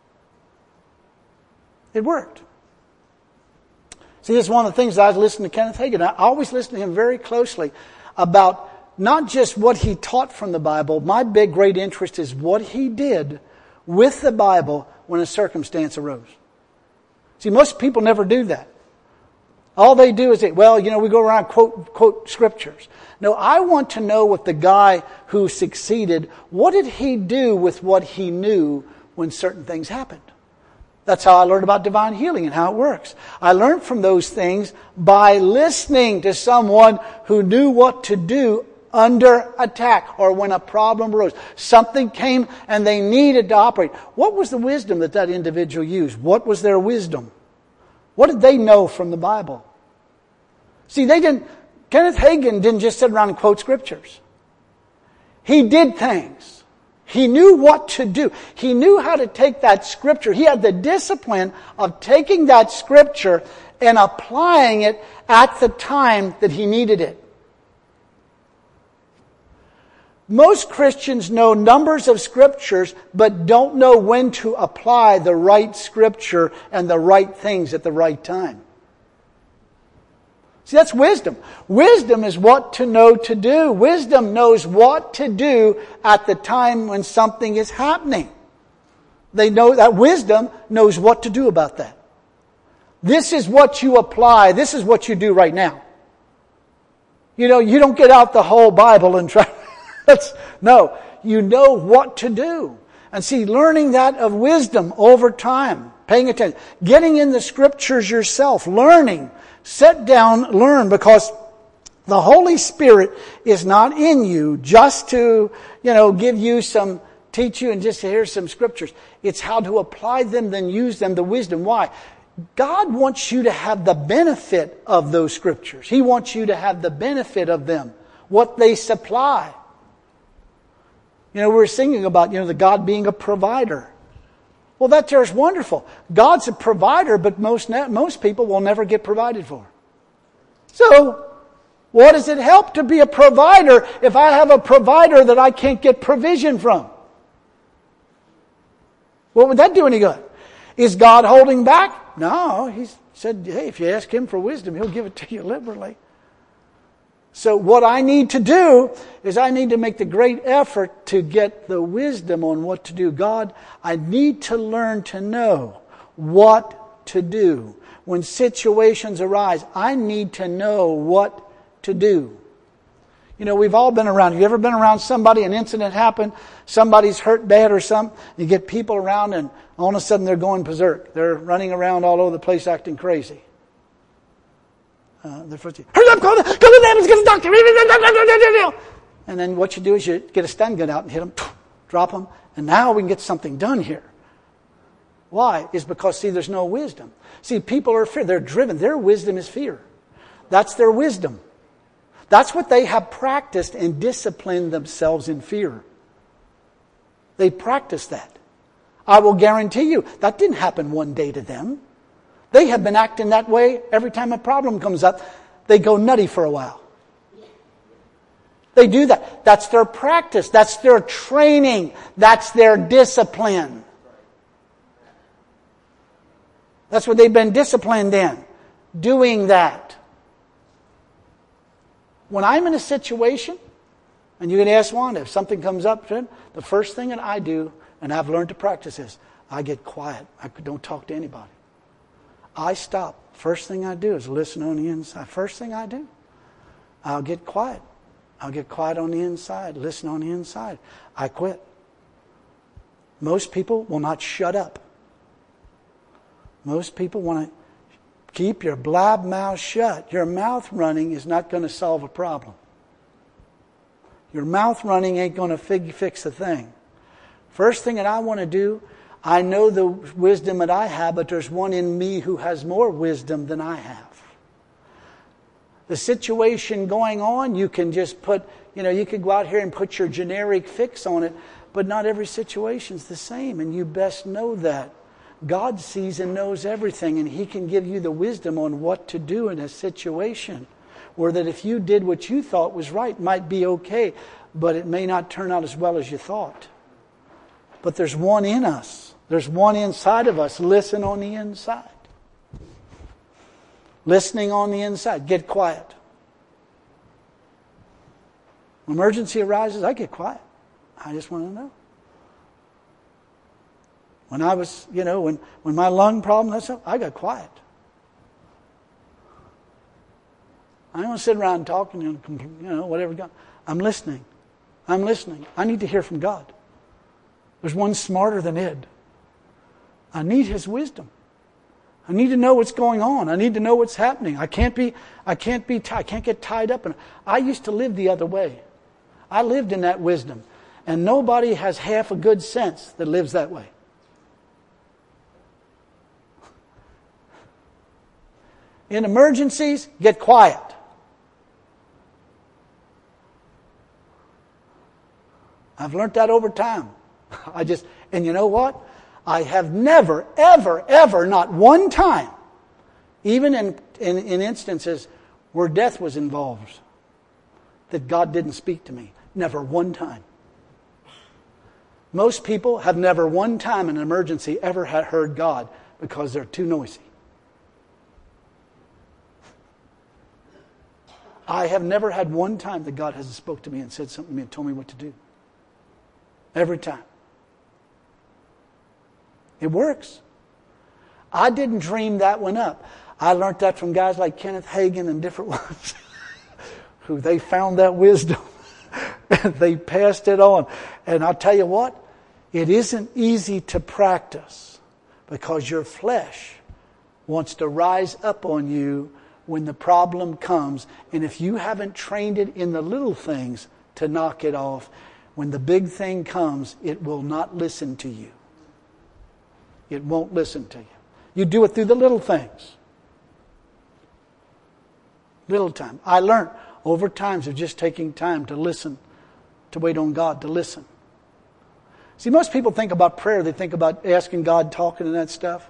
It worked. See, this is one of the things that I was listening to Kenneth Hagin. I always listen to him very closely about not just what he taught from the Bible. My big, great interest is what he did with the Bible when a circumstance arose. See, most people never do that. All they do is say, well, you know, we go around quote, quote scriptures. No, I want to know what the guy who succeeded, what did he do with what he knew when certain things happened? That's how I learned about divine healing and how it works. I learned from those things by listening to someone who knew what to do under attack or when a problem arose. Something came and they needed to operate. What was the wisdom that that individual used? What was their wisdom? What did they know from the Bible? See, they didn't, Kenneth Hagin didn't just sit around and quote scriptures. He did things. He knew what to do. He knew how to take that scripture. He had the discipline of taking that scripture and applying it at the time that he needed it. Most Christians know numbers of scriptures, but don't know when to apply the right scripture and the right things at the right time. See, that's wisdom. Wisdom is what to know to do. Wisdom knows what to do at the time when something is happening. They know that wisdom knows what to do about that. This is what you apply. This is what you do right now. You know, you don't get out the whole Bible and try. That's, no, you know what to do. And see, learning that of wisdom over time, paying attention, getting in the scriptures yourself, learning, sit down, learn, because the Holy Spirit is not in you just to, you know, give you some, teach you and just hear some scriptures. It's how to apply them, then use them, the wisdom. Why? God wants you to have the benefit of those scriptures. He wants you to have the benefit of them, what they supply. You know, we were singing about, you know, the God being a provider. Well, that there's wonderful. God's a provider, but most most people will never get provided for. So, what does it help to be a provider if I have a provider that I can't get provision from? What would that do any good? Is God holding back? No, He said, hey, if you ask Him for wisdom, He'll give it to you liberally. So what I need to do is I need to make the great effort to get the wisdom on what to do. God, I need to learn to know what to do. When situations arise, I need to know what to do. You know, we've all been around. Have you ever been around somebody, an incident happened, somebody's hurt bad or something, you get people around and all of a sudden they're going berserk. They're running around all over the place acting crazy. Uh, the first thing, hurry up, go to, go to the ambulance, get a doctor. And then what you do is you get a stun gun out and hit them, drop them, and now we can get something done here. Why? Is because, see, there's no wisdom. See, people are fear. They're driven. Their wisdom is fear. That's their wisdom. That's what they have practiced and disciplined themselves in fear. They practice that. I will guarantee you, that didn't happen one day to them. They have been acting that way every time a problem comes up. They go nutty for a while. They do that. That's their practice. That's their training. That's their discipline. That's what they've been disciplined in. Doing that. When I'm in a situation, and you can ask Wanda, if something comes up, the first thing that I do, and I've learned to practice this, I get quiet. I don't talk to anybody. I stop. First thing I do is listen on the inside. First thing I do. I'll get quiet. I'll get quiet on the inside. Listen on the inside. I quit. Most people will not shut up. Most people want to keep your blab mouth shut. Your mouth running is not going to solve a problem. Your mouth running ain't going to fig- fix a thing. First thing that I want to do, I know the wisdom that I have, but there's one in me who has more wisdom than I have. The situation going on, you can just put, you know, you could go out here and put your generic fix on it, but not every situation's the same, and you best know that. God sees and knows everything, and He can give you the wisdom on what to do in a situation. Or that if you did what you thought was right, might be okay, but it may not turn out as well as you thought. But there's one in us. There's one inside of us. Listen on the inside. Listening on the inside. Get quiet. Emergency arises, I get quiet. I just want to know. When I was, you know, when, when my lung problem, that's I got quiet. I don't sit around talking and, you know, whatever. I'm listening. I'm listening. I need to hear from God. There's one smarter than Ed. I need His wisdom. I need to know what's going on. I need to know what's happening. I can't be, I can't be, I can't get tied up in it. I used to live the other way. I lived in that wisdom. And nobody has half a good sense that lives that way. In emergencies, get quiet. I've learned that over time. I just, and you know what? I have never, ever, ever, not one time, even in, in, in instances where death was involved, that God didn't speak to me. Never one time. Most people have never one time in an emergency ever had heard God because they're too noisy. I have never had one time that God hasn't spoke to me and said something to me and told me what to do. Every time. It works. I didn't dream that one up. I learned that from guys like Kenneth Hagin and different ones who they found that wisdom and they passed it on. And I'll tell you what, it isn't easy to practice because your flesh wants to rise up on you when the problem comes. And if you haven't trained it in the little things to knock it off, when the big thing comes, it will not listen to you. It won't listen to you. You do it through the little things. Little time. I learned over times of just taking time to listen, to wait on God, to listen. See, most people think about prayer. They think about asking God, talking and that stuff.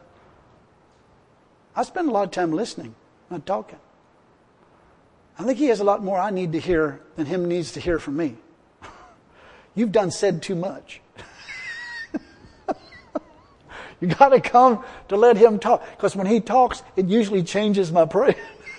I spend a lot of time listening, not talking. I think He has a lot more I need to hear than Him needs to hear from me. You've done said too much. You got to come to let Him talk. Because when He talks, it usually changes my prayer.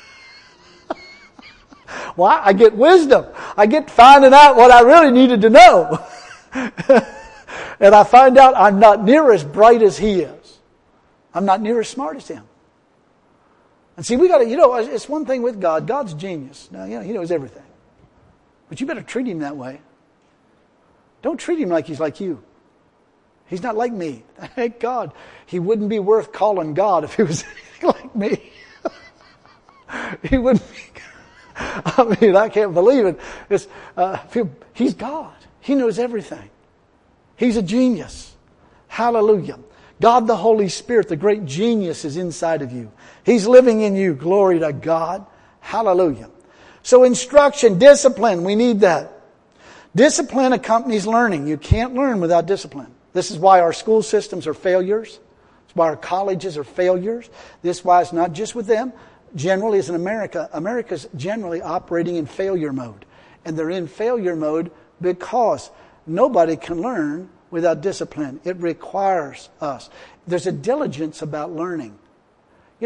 Why? I get wisdom. I get finding out what I really needed to know. And I find out I'm not near as bright as He is. I'm not near as smart as Him. And see, we got to, you know, it's one thing with God. God's genius. Now, you know, He knows everything. But you better treat Him that way. Don't treat Him like He's like you. He's not like me. Thank God. He wouldn't be worth calling God if He was anything like me. He wouldn't be. I mean, I can't believe it. It's, uh, he's God. He knows everything. He's a genius. Hallelujah. God the Holy Spirit, the great genius, is inside of you. He's living in you. Glory to God. Hallelujah. So instruction, discipline, we need that. Discipline accompanies learning. You can't learn without discipline. This is why our school systems are failures. It's why our colleges are failures. This is why it's not just with them. Generally, as in America, America's generally operating in failure mode. And they're in failure mode because nobody can learn without discipline. It requires us. There's a diligence about learning. You know,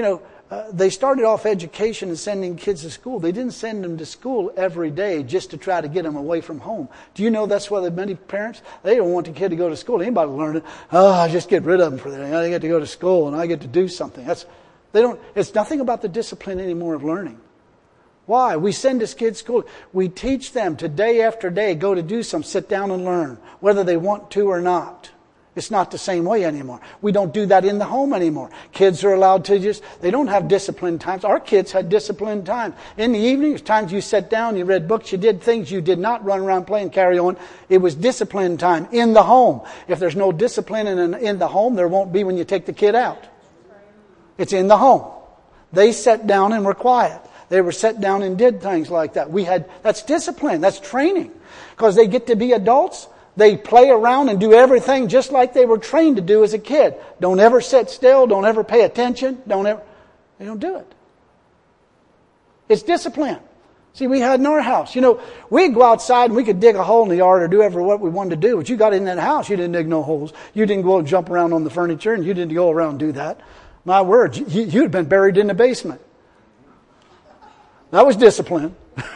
uh, they started off education and sending kids to school. They didn't send them to school every day just to try to get them away from home. Do you know that's why the many parents, they don't want the kid to go to school. Anybody learn it. Oh, just get rid of them for that. I get to go to school and I get to do something. That's they don't. It's nothing about the discipline anymore of learning. Why? We send this kid to school. We teach them to day after day go to do something, sit down and learn, whether they want to or not. It's not the same way anymore. We don't do that in the home anymore. Kids are allowed to just, they don't have disciplined times. Our kids had disciplined times. In the evenings, times you sat down, you read books, you did things, you did not run around playing carry on. It was disciplined time in the home. If there's no discipline in, in the home, there won't be when you take the kid out. It's in the home. They sat down and were quiet. They were sat down and did things like that. We had, that's discipline, that's training. Because they get to be adults. They play around and do everything just like they were trained to do as a kid. Don't ever sit still. Don't ever pay attention. Don't ever. They don't do it. It's discipline. See, we had in our house. You know, we'd go outside and we could dig a hole in the yard or do ever what we wanted to do. But you got in that house, you didn't dig no holes. You didn't go and jump around on the furniture and you didn't go around and do that. My word, you, you'd been buried in the basement. That was discipline.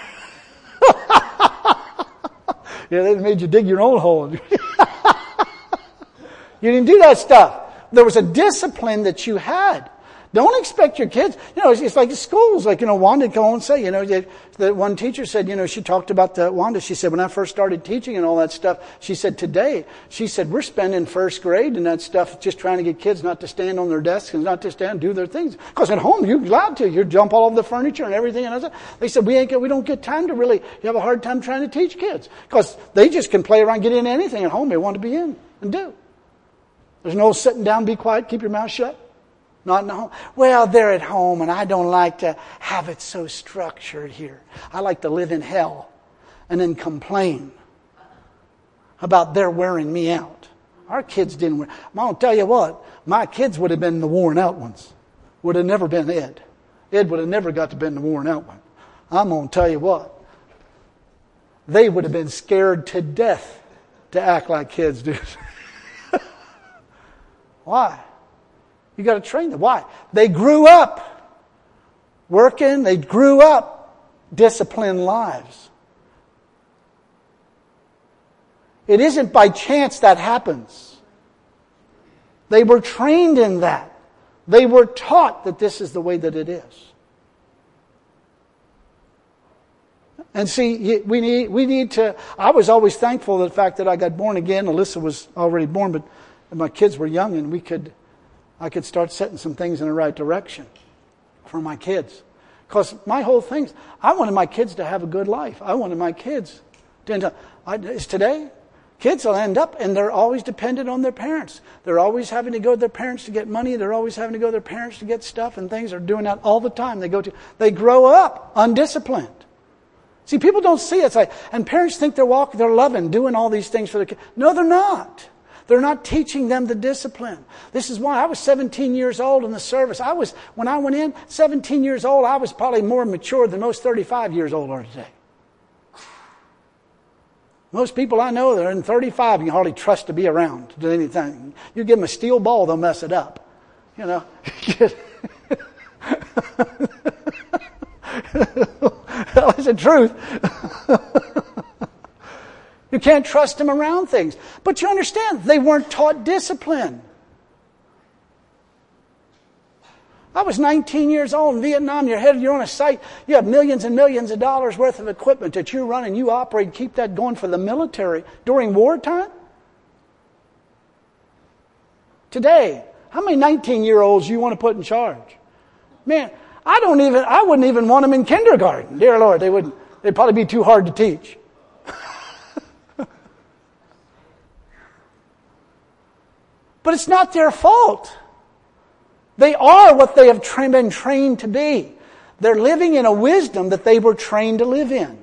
Yeah, they made you dig your own hole. You didn't do that stuff. There was a discipline that you had. Don't expect your kids, you know, it's, it's like the schools, like, you know, Wanda would go and say, you know, the one teacher said, you know, she talked about the, Wanda, she said, when I first started teaching and all that stuff, she said, today, she said, we're spending first grade and that stuff just trying to get kids not to stand on their desks and not to stand and do their things. Because at home, you're allowed to. You jump all over the furniture and everything. And they said, we ain't get, we don't get time to really, you have a hard time trying to teach kids. Because they just can play around, get in anything at home they want to be in and do. There's no sitting down, be quiet, keep your mouth shut. Not in the home. Well, they're at home and I don't like to have it so structured here. I like to live in hell and then complain about their wearing me out. Our kids didn't wear. I'm going to tell you what, my kids would have been the worn out ones. Would have never been Ed. Ed would have never got to been the worn out one. I'm going to tell you what, they would have been scared to death to act like kids do. Why? You got to train them. Why? They grew up working. They grew up disciplined lives. It isn't by chance that happens. They were trained in that. They were taught that this is the way that it is. And see, we need, we need to, I was always thankful for the fact that I got born again. Alyssa was already born, but my kids were young and we could, I could start setting some things in the right direction for my kids. Because my whole thing, I wanted my kids to have a good life. I wanted my kids to end up, I, it's today, kids will end up and they're always dependent on their parents. They're always having to go to their parents to get money. They're always having to go to their parents to get stuff and things. They're doing that all the time. They go to, they grow up undisciplined. See, people don't see it. It's like, and parents think they're walking, they're loving, doing all these things for their kids. No, they're not. They're not teaching them the discipline. This is why I was seventeen years old in the service. I was, when I went in, seventeen years old, I was probably more mature than most thirty-five years old are today. Most people I know that are in thirty-five, you can hardly trust to be around to do anything. You give them a steel ball, they'll mess it up. You know. That's the truth. You can't trust them around things. But you understand, they weren't taught discipline. I was nineteen years old in Vietnam. You're headed, you're on a site. You have millions and millions of dollars worth of equipment that you run and you operate, keep that going for the military during wartime. Today, how many nineteen-year-olds do you want to put in charge? Man, I don't even, I wouldn't even want them in kindergarten. Dear Lord, they wouldn't, they'd probably be too hard to teach. But it's not their fault. They are what they have tra- been trained to be. They're living in a wisdom that they were trained to live in.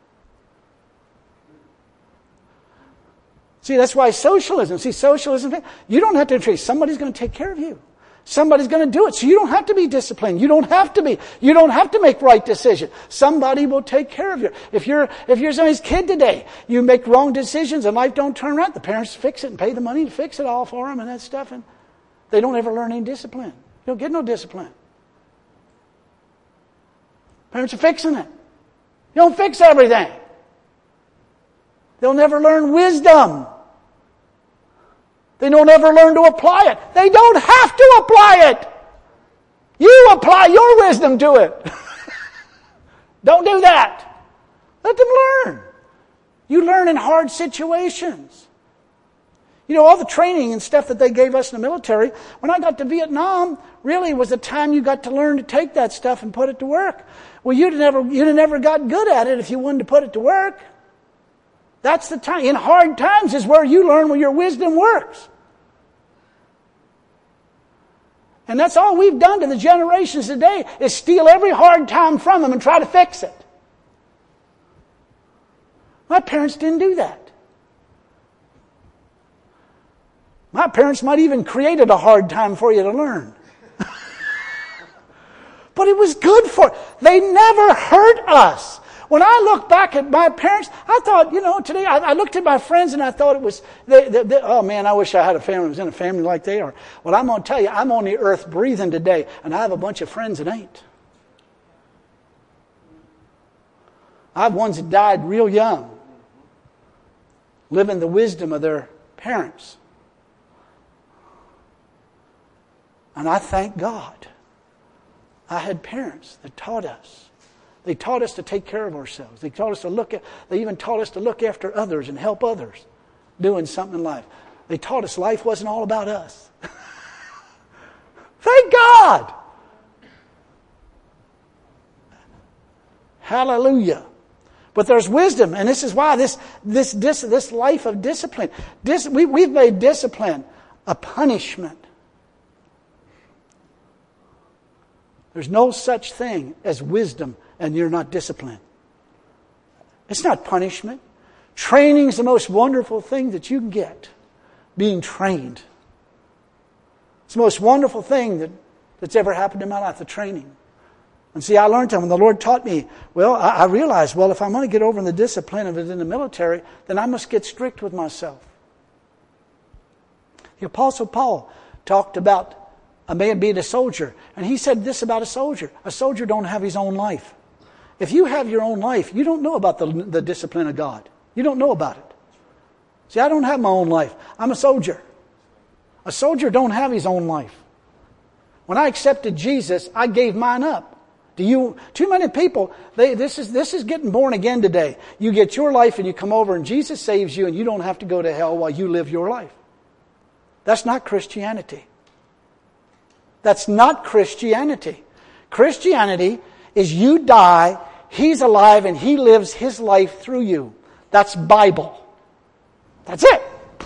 See, that's why socialism, see, socialism, you don't have to train. Somebody's going to take care of you. Somebody's going to do it. So you don't have to be disciplined. You don't have to be. You don't have to make right decisions. Somebody will take care of you. If you're, if you're somebody's kid today, you make wrong decisions and life don't turn around, the parents fix it and pay the money to fix it all for them and that stuff. And they don't ever learn any discipline. You don't get no discipline. Parents are fixing it. You don't fix everything. They'll never learn wisdom. They don't ever learn to apply it. They don't have to apply it. You apply your wisdom to it. Don't do that. Let them learn. You learn in hard situations. You know, all the training and stuff that they gave us in the military, when I got to Vietnam, really was the time you got to learn to take that stuff and put it to work. Well, you'd never, you'd have never got good at it if you wanted to put it to work. That's the time. In hard times is where you learn where your wisdom works. And that's all we've done to the generations today is steal every hard time from them and try to fix it. My parents didn't do that. My parents might even created a hard time for you to learn. But it was good for, they never hurt us. When I look back at my parents, I thought, you know, today I, I looked at my friends and I thought it was, they, they, they, oh man, I wish I had a family, was in a family like they are. Well, I'm going to tell you, I'm on the earth breathing today, and I have a bunch of friends that ain't. I have ones that died real young, living the wisdom of their parents. And I thank God I had parents that taught us. They taught us to take care of ourselves. They taught us to look at, they even taught us to look after others and help others doing something in life. They taught us life wasn't all about us. Thank God! Hallelujah. But there's wisdom, and this is why this this this, this life of discipline, dis, we, we've made discipline a punishment. There's no such thing as wisdom and you're not disciplined. It's not punishment. Training is the most wonderful thing that you can get. Being trained. It's the most wonderful thing that, that's ever happened in my life, the training. And see, I learned that when the Lord taught me, well, I, I realized, well, if I'm going to get over in the discipline of it in the military, then I must get strict with myself. The Apostle Paul talked about a man being a soldier. And he said this about a soldier. A soldier don't have his own life. If you have your own life, you don't know about the, the discipline of God. You don't know about it. See, I don't have my own life. I'm a soldier. A soldier don't have his own life. When I accepted Jesus, I gave mine up. Do you? Too many people, they, this is this is getting born again today. You get your life and you come over and Jesus saves you and you don't have to go to hell while you live your life. That's not Christianity. That's not Christianity. Christianity is you die, He's alive, and He lives His life through you. That's Bible. That's it.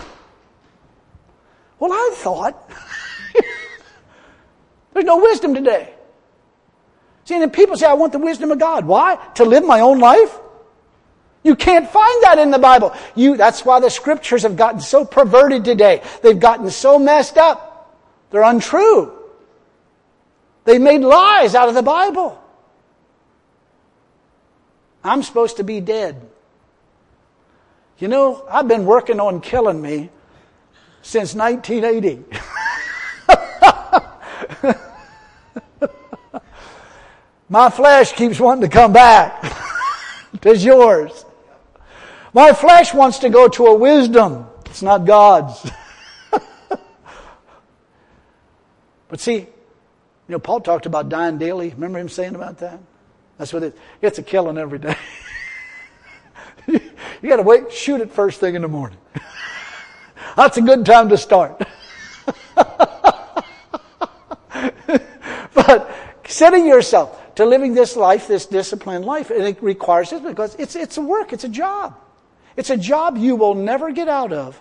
Well, I thought there's no wisdom today. See, and then people say, I want the wisdom of God. Why? To live my own life? You can't find that in the Bible. You, that's why the scriptures have gotten so perverted today. They've gotten so messed up. They're untrue. They made lies out of the Bible. I'm supposed to be dead. You know, I've been working on killing me since nineteen eighty. My flesh keeps wanting to come back. It's yours. My flesh wants to go to a wisdom. It's not God's. But see, you know, Paul talked about dying daily. Remember him saying about that? That's what it is. It's a killing every day. You got to wait, shoot it first thing in the morning. That's a good time to start. But setting yourself to living this life, this disciplined life, and it requires it because it's it's a work, it's a job. It's a job you will never get out of.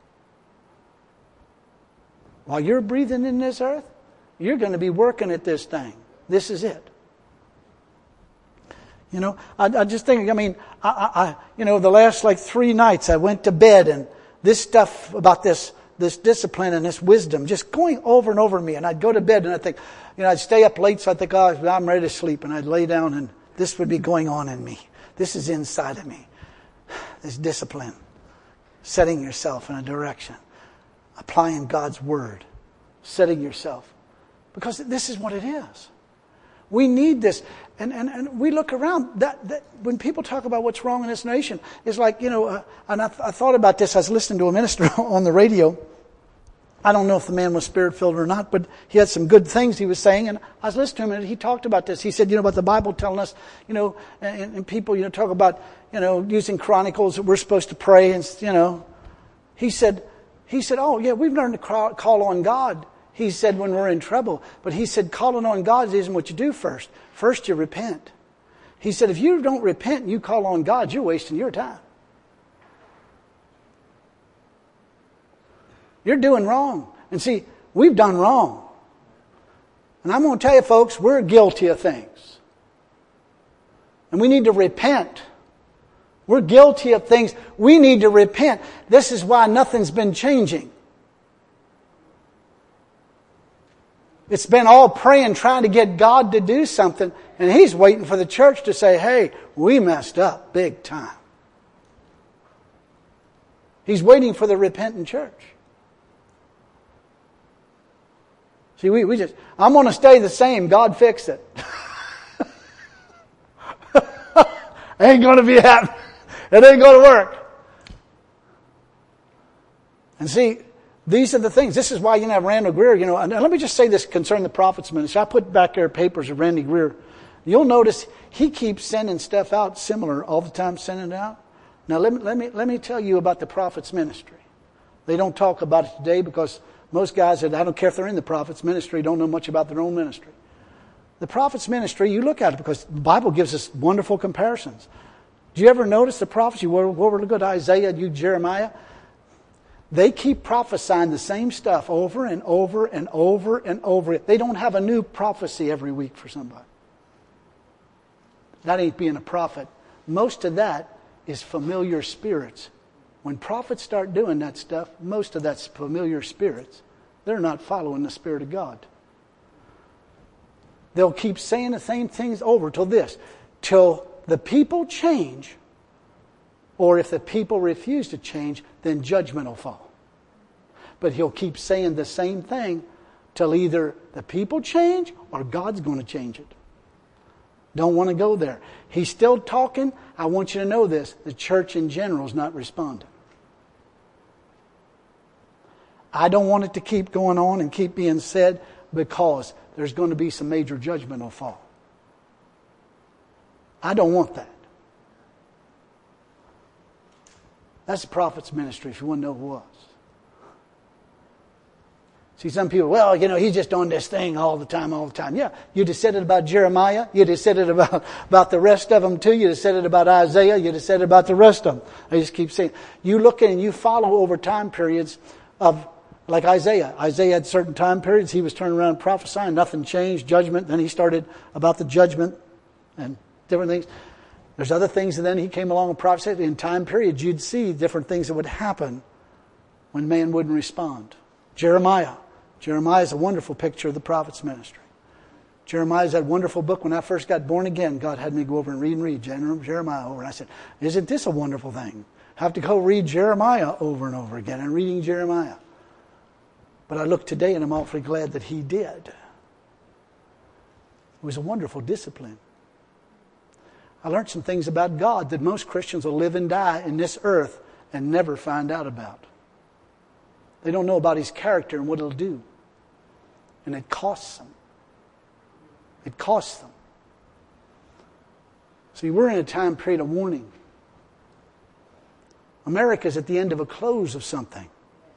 While you're breathing in this earth, you're going to be working at this thing. This is it. You know, I, I just think, I mean, I, I, you know, the last like three nights I went to bed and this stuff about this, this discipline and this wisdom just going over and over me. And I'd go to bed and I'd think, you know, I'd stay up late so I'd think, oh, I'm ready to sleep. And I'd lay down and this would be going on in me. This is inside of me. This discipline. Setting yourself in a direction. Applying God's Word. Setting yourself. Because this is what it is. We need this. And, and, and we look around. That, that when people talk about what's wrong in this nation, it's like, you know, uh, and I, I thought about this. I was listening to a minister on the radio. I don't know if the man was spirit-filled or not, but he had some good things he was saying. And I was listening to him, and he talked about this. He said, you know, about the Bible telling us, you know, and, and people, you know, talk about, you know, using Chronicles that we're supposed to pray, and, you know. He said, he said, oh, yeah, we've learned to call on God. He said, when we're in trouble. But he said, calling on God isn't what you do first. First, you repent. He said, if you don't repent and you call on God, you're wasting your time. You're doing wrong. And see, we've done wrong. And I'm going to tell you, folks, we're guilty of things. And we need to repent. We're guilty of things. We need to repent. This is why nothing's been changing. It's been all praying, trying to get God to do something. And He's waiting for the church to say, hey, we messed up big time. He's waiting for the repentant church. See, we, we just, I'm going to stay the same. God fix it. Ain't going to be happening. It ain't going to work. And see, these are the things. This is why you have Randall Greer, you know, and let me just say this concerning the Prophet's Ministry. I put back there papers of Randy Greer. You'll notice he keeps sending stuff out similar all the time, sending it out. Now let me, let me, let me tell you about the Prophet's Ministry. They don't talk about it today because most guys that I don't care if they're in the Prophet's Ministry don't know much about their own ministry. The Prophet's Ministry, you look at it because the Bible gives us wonderful comparisons. Do you ever notice the prophets? You go over look at Isaiah, you Jeremiah. They keep prophesying the same stuff over and over and over and over. They don't have a new prophecy every week for somebody. That ain't being a prophet. Most of that is familiar spirits. When prophets start doing that stuff, most of that's familiar spirits. They're not following the Spirit of God. They'll keep saying the same things over till this. Till the people change, or if the people refuse to change, then judgment will fall. But he'll keep saying the same thing till either the people change or God's going to change it. Don't want to go there. He's still talking. I want you to know this. The church in general is not responding. I don't want it to keep going on and keep being said because there's going to be some major judgment will fall. I don't want that. That's the prophet's ministry, if you want to know who it was. See, some people, well, you know, he's just on this thing all the time, all the time. Yeah, you just said it about Jeremiah. You just said it about, about the rest of them too. You just said it about Isaiah. You just said it about the rest of them. I just keep saying, you look in and you follow over time periods of, like Isaiah. Isaiah had certain time periods. He was turning around and prophesying. Nothing changed. Judgment. Then he started about the judgment and different things. There's other things, and then he came along and prophesied. In time periods, you'd see different things that would happen when man wouldn't respond. Jeremiah. Jeremiah is a wonderful picture of the prophet's ministry. Jeremiah is that wonderful book. When I first got born again, God had me go over and read and read Jeremiah over. And I said, isn't this a wonderful thing? I have to go read Jeremiah over and over again. And reading Jeremiah. But I look today and I'm awfully glad that he did. It was a wonderful discipline. I learned some things about God that most Christians will live and die in this earth and never find out about. They don't know about His character and what He'll do. And it costs them. It costs them. See, we're in a time period of warning. America's at the end of a close of something.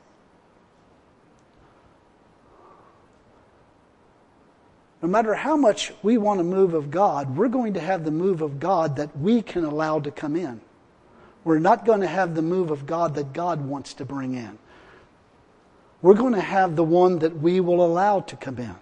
No matter how much we want a move of God, we're going to have the move of God that we can allow to come in. We're not going to have the move of God that God wants to bring in. We're going to have the one that we will allow to come in.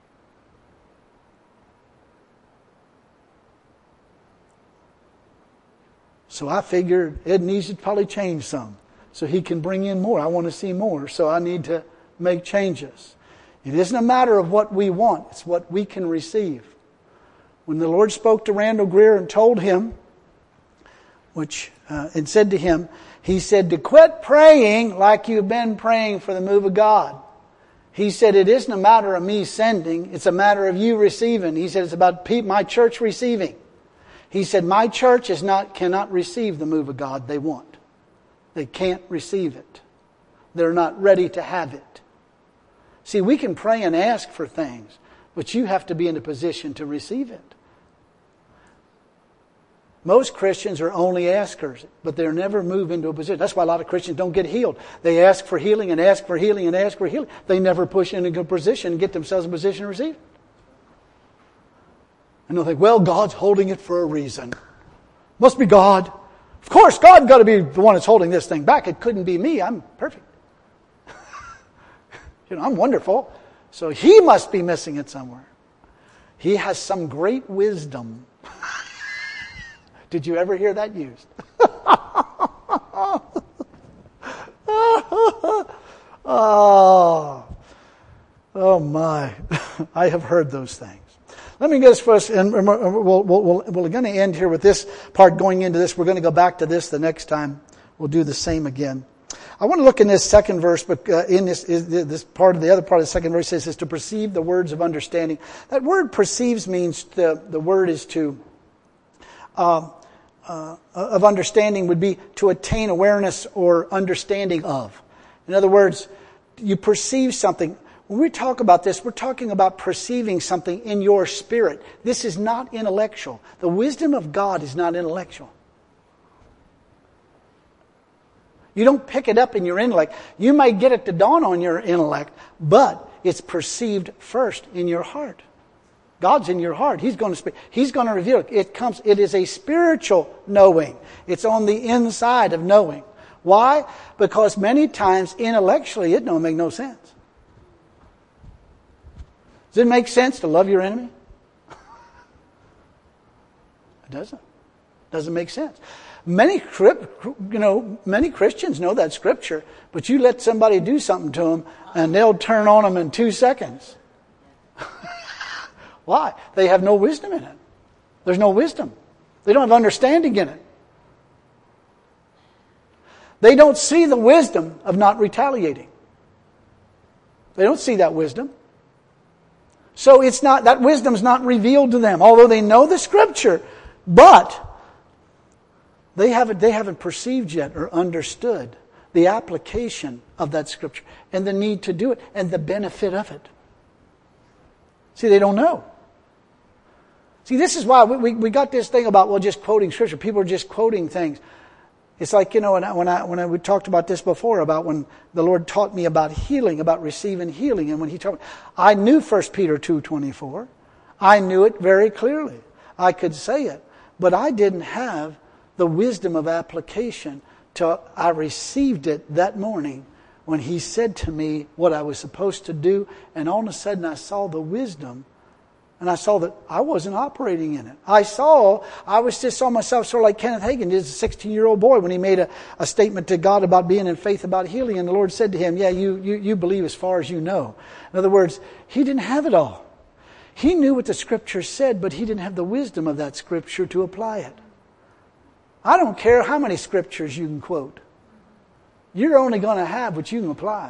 So I figured Ed needs to probably change some so he can bring in more. I want to see more, so I need to make changes. It isn't a matter of what we want. It's what we can receive. When the Lord spoke to Randall Greer and told him, which uh, and said to him, He said to quit praying like you've been praying for the move of God. He said, it isn't a matter of me sending, it's a matter of you receiving. He said, it's about pe- my church receiving. He said, my church is not cannot receive the move of God they want. They can't receive it. They're not ready to have it. See, we can pray and ask for things, but you have to be in a position to receive it. Most Christians are only askers, but they'll never move into a position. That's why a lot of Christians don't get healed. They ask for healing and ask for healing and ask for healing. They never push into a position and get themselves in a position to receive it. And they'll think, well, God's holding it for a reason. Must be God. Of course, God's got to be the one that's holding this thing back. It couldn't be me. I'm perfect. You know, I'm wonderful. So He must be missing it somewhere. He has some great wisdom. Did you ever hear that used? oh, oh my. I have heard those things. Let me get us first, and we'll, we'll, we'll, we're going to end here with this part going into this. We're going to go back to this the next time. We'll do the same again. I want to look in this second verse, but uh, in this, is this part of the other part of the second verse says is to perceive the words of understanding. That word perceives means the, the word is to, uh, uh, of understanding would be to attain awareness or understanding of. In other words, you perceive something. When we talk about this, we're talking about perceiving something in your spirit. This is not intellectual. The wisdom of God is not intellectual. You don't pick it up in your intellect. You may get it to dawn on your intellect, but it's perceived first in your heart. God's in your heart. He's going to speak. He's going to reveal it. It comes. It is a spiritual knowing. It's on the inside of knowing. Why? Because many times intellectually it don't make no sense. Does it make sense to love your enemy? It doesn't. It doesn't make sense. Many, you know, many Christians know that scripture, but you let somebody do something to them, and they'll turn on them in two seconds. Why? They have no wisdom in it. There's no wisdom. They don't have understanding in it. They don't see the wisdom of not retaliating. They don't see that wisdom. So it's not, that wisdom's not revealed to them, although they know the scripture, but they haven't, they haven't perceived yet or understood the application of that scripture and the need to do it and the benefit of it. See, they don't know. See, this is why we, we, we got this thing about, well, just quoting scripture. People are just quoting things. It's like, you know, when I, when I, when I, we talked about this before, about when the Lord taught me about healing, about receiving healing. And when He taught me, I knew First Peter two twenty-four. I knew it very clearly. I could say it. But I didn't have the wisdom of application till I received it that morning when He said to me what I was supposed to do. And all of a sudden I saw the wisdom. And I saw that I wasn't operating in it. I saw, I was just saw myself sort of like Kenneth Hagin did as a sixteen-year-old boy when he made a, a statement to God about being in faith about healing. And the Lord said to him, yeah, you, you, you believe as far as you know. In other words, he didn't have it all. He knew what the Scripture said, but he didn't have the wisdom of that Scripture to apply it. I don't care how many Scriptures you can quote. You're only going to have what you can apply.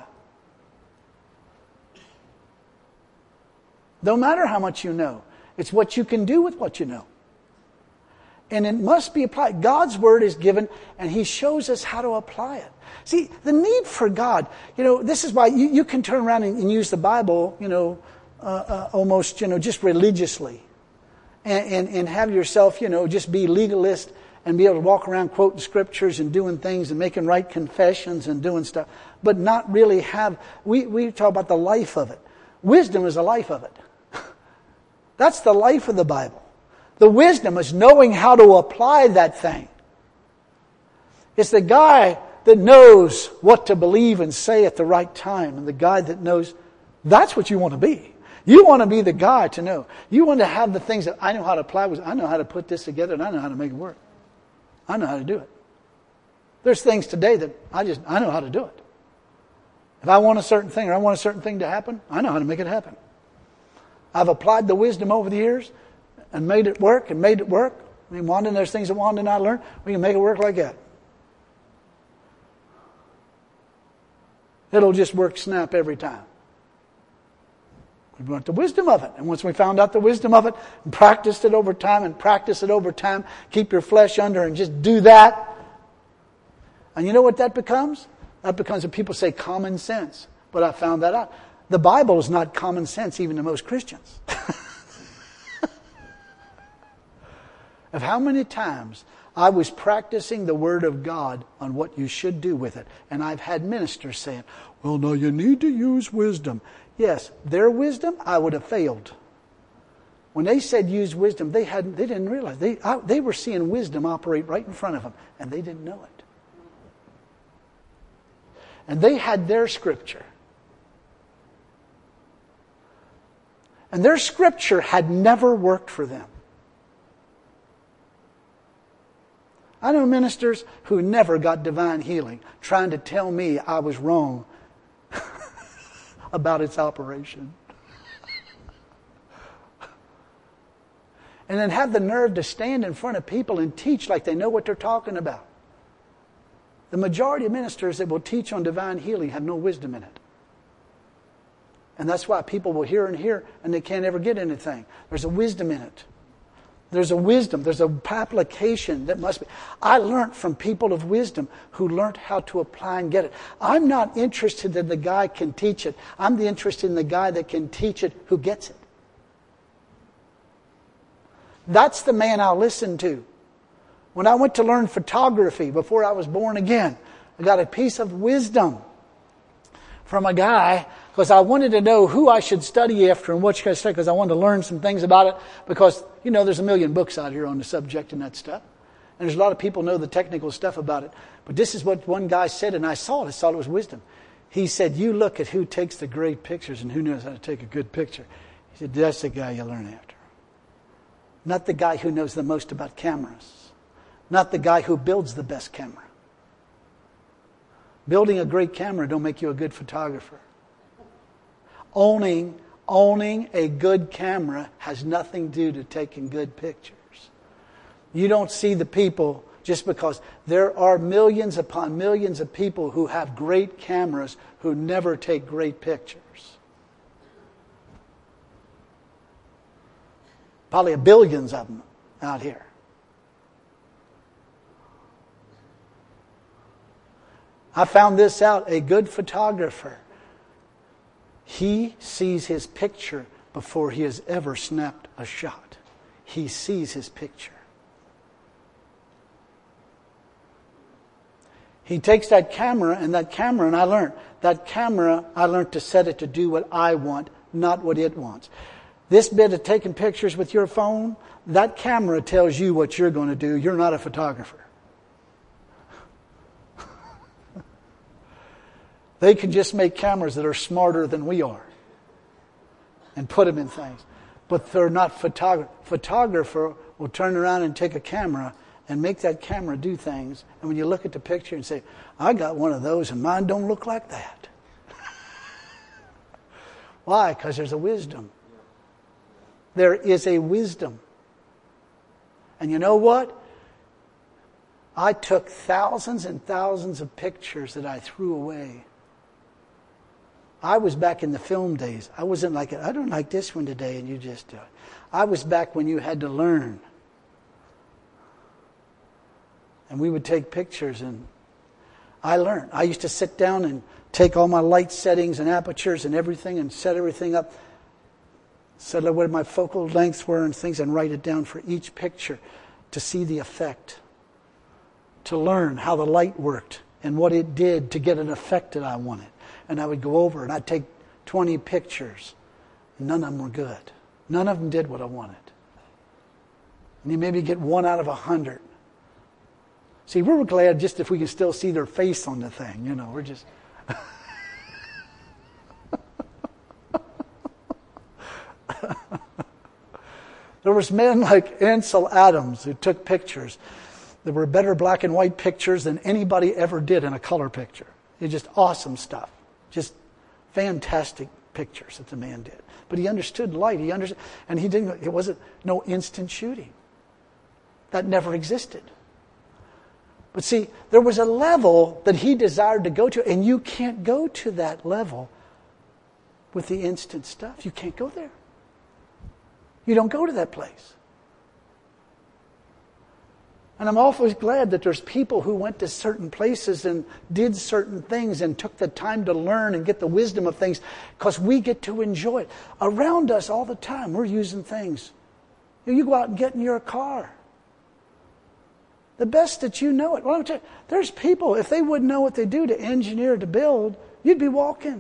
No matter how much you know. It's what you can do with what you know. And it must be applied. God's Word is given, and He shows us how to apply it. See, the need for God, you know, this is why you, you can turn around and, and use the Bible, you know, uh, uh, almost, you know, just religiously. And, and, and have yourself, you know, just be legalist and be able to walk around quoting scriptures and doing things and making right confessions and doing stuff. But not really have, we, we talk about the life of it. Wisdom is the life of it. That's the life of the Bible. The wisdom is knowing how to apply that thing. It's the guy that knows what to believe and say at the right time, and the guy that knows that's what you want to be. You want to be the guy to know. You want to have the things that I know how to apply. I know how to put this together, and I know how to make it work. I know how to do it. There's things today that I just, I know how to do it. If I want a certain thing or I want a certain thing to happen, I know how to make it happen. I've applied the wisdom over the years and made it work and made it work. I mean, Wanda, there's things that Wanda and I learned. We can make it work like that. It'll just work snap every time. We learned the wisdom of it. And once we found out the wisdom of it and practiced it over time and practiced it over time, keep your flesh under and just do that. And you know what that becomes? That becomes what people say common sense. But I found that out. The Bible is not common sense even to most Christians. Of how many times I was practicing the Word of God on what you should do with it. And I've had ministers saying, well, no, you need to use wisdom. Yes, their wisdom, I would have failed. When they said use wisdom, they hadn't. They didn't realize. They, I, they were seeing wisdom operate right in front of them, and they didn't know it. And they had their scripture. And their scripture had never worked for them. I know ministers who never got divine healing trying to tell me I was wrong about its operation. And then have the nerve to stand in front of people and teach like they know what they're talking about. The majority of ministers that will teach on divine healing have no wisdom in it. And that's why people will hear and hear and they can't ever get anything. There's a wisdom in it. There's a wisdom. There's a application that must be. I learned from people of wisdom who learned how to apply and get it. I'm not interested that the guy can teach it. I'm interested in the guy that can teach it who gets it. That's the man I'll listen to. When I went to learn photography before I was born again, I got a piece of wisdom from a guy because I wanted to know who I should study after and what should I study because I wanted to learn some things about it because, you know, there's a million books out here on the subject and that stuff. And there's a lot of people know the technical stuff about it. But this is what one guy said, and I saw it. I saw it was wisdom. He said, you look at who takes the great pictures and who knows how to take a good picture. He said, that's the guy you learn after. Not the guy who knows the most about cameras. Not the guy who builds the best camera. Building a great camera don't make you a good photographer. Owning, owning a good camera has nothing to do to taking good pictures. You don't see the people just because there are millions upon millions of people who have great cameras who never take great pictures. Probably billions of them out here. I found this out. A good photographer, he sees his picture before he has ever snapped a shot. He sees his picture. He takes that camera, and that camera, and I learned, that camera, I learned to set it to do what I want, not what it wants. This bit of taking pictures with your phone, that camera tells you what you're going to do. You're not a photographer. They can just make cameras that are smarter than we are and put them in things. But they're not photographer. Photographer will turn around and take a camera and make that camera do things. And when you look at the picture and say, I got one of those and mine don't look like that. Why? Because there's a wisdom. There is a wisdom. And you know what? I took thousands and thousands of pictures that I threw away. I was back in the film days. I wasn't like, I don't like this one today, and you just do it. I was back when you had to learn. And we would take pictures, and I learned. I used to sit down and take all my light settings and apertures and everything and set everything up. Set what my focal lengths were and things and write it down for each picture to see the effect. To learn how the light worked and what it did to get an effect that I wanted. And I would go over and I'd take twenty pictures. None of them were good. None of them did what I wanted. And you maybe get one out of a hundred. See, we're glad just if we can still see their face on the thing. You know, we're just... There was men like Ansel Adams who took pictures. There were better black and white pictures than anybody ever did in a color picture. It's just awesome stuff. Just fantastic pictures that the man did. But he understood light. He understood, and he didn't. It wasn't no instant shooting. That never existed. But see, there was a level that he desired to go to, and you can't go to that level with the instant stuff. You can't go there. You don't go to that place. And I'm awfully glad that there's people who went to certain places and did certain things and took the time to learn and get the wisdom of things, because we get to enjoy it. Around us all the time, we're using things. You go out and get in your car. The best that you know it. Well, I'm telling you, there's people, if they wouldn't know what they do to engineer, to build, you'd be walking.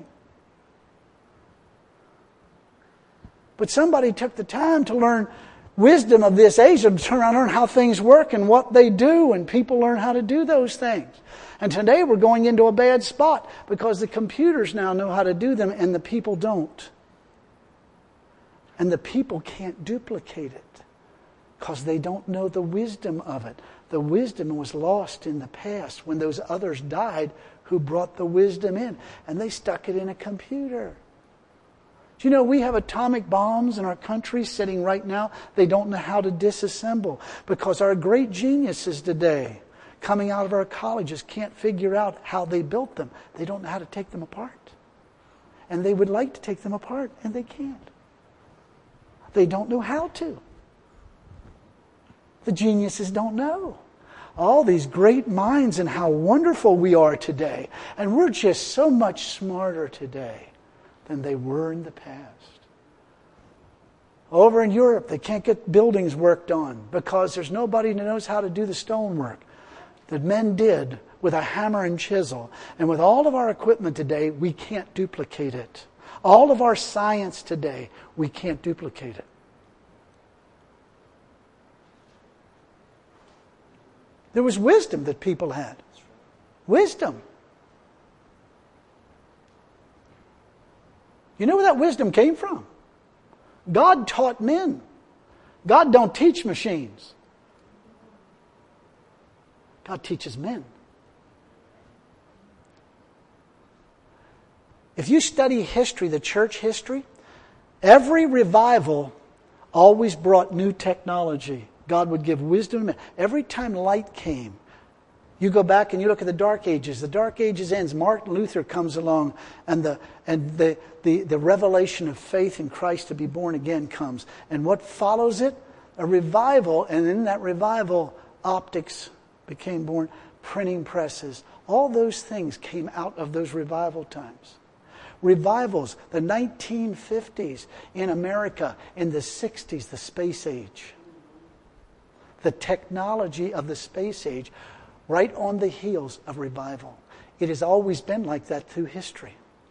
But somebody took the time to learn wisdom of this age, to turn around and learn how things work and what they do, and people learn how to do those things. And today we're going into a bad spot because the computers now know how to do them and the people don't. And the people can't duplicate it because they don't know the wisdom of it. The wisdom was lost in the past when those others died who brought the wisdom in, and they stuck it in a computer. Do you know we have atomic bombs in our country sitting right now? They don't know how to disassemble because our great geniuses today coming out of our colleges can't figure out how they built them. They don't know how to take them apart. And they would like to take them apart, and they can't. They don't know how to. The geniuses don't know. All these great minds and how wonderful we are today. And we're just so much smarter today than they were in the past. Over in Europe, they can't get buildings worked on because there's nobody who knows how to do the stonework that men did with a hammer and chisel. And with all of our equipment today, we can't duplicate it. All of our science today, we can't duplicate it. There was wisdom that people had. Wisdom. You know where that wisdom came from? God taught men. God don't teach machines. God teaches men. If you study history, the church history, every revival always brought new technology. God would give wisdom to men. Every time light came, you go back and you look at the Dark Ages. The Dark Ages ends. Martin Luther comes along, and the and the, the, the revelation of faith in Christ to be born again comes. And what follows it? A revival. And in that revival, optics became born, printing presses. All those things came out of those revival times. Revivals, the nineteen fifties in America, in the sixties, the space age. The technology of the space age, right on the heels of revival. It has always been like that through history.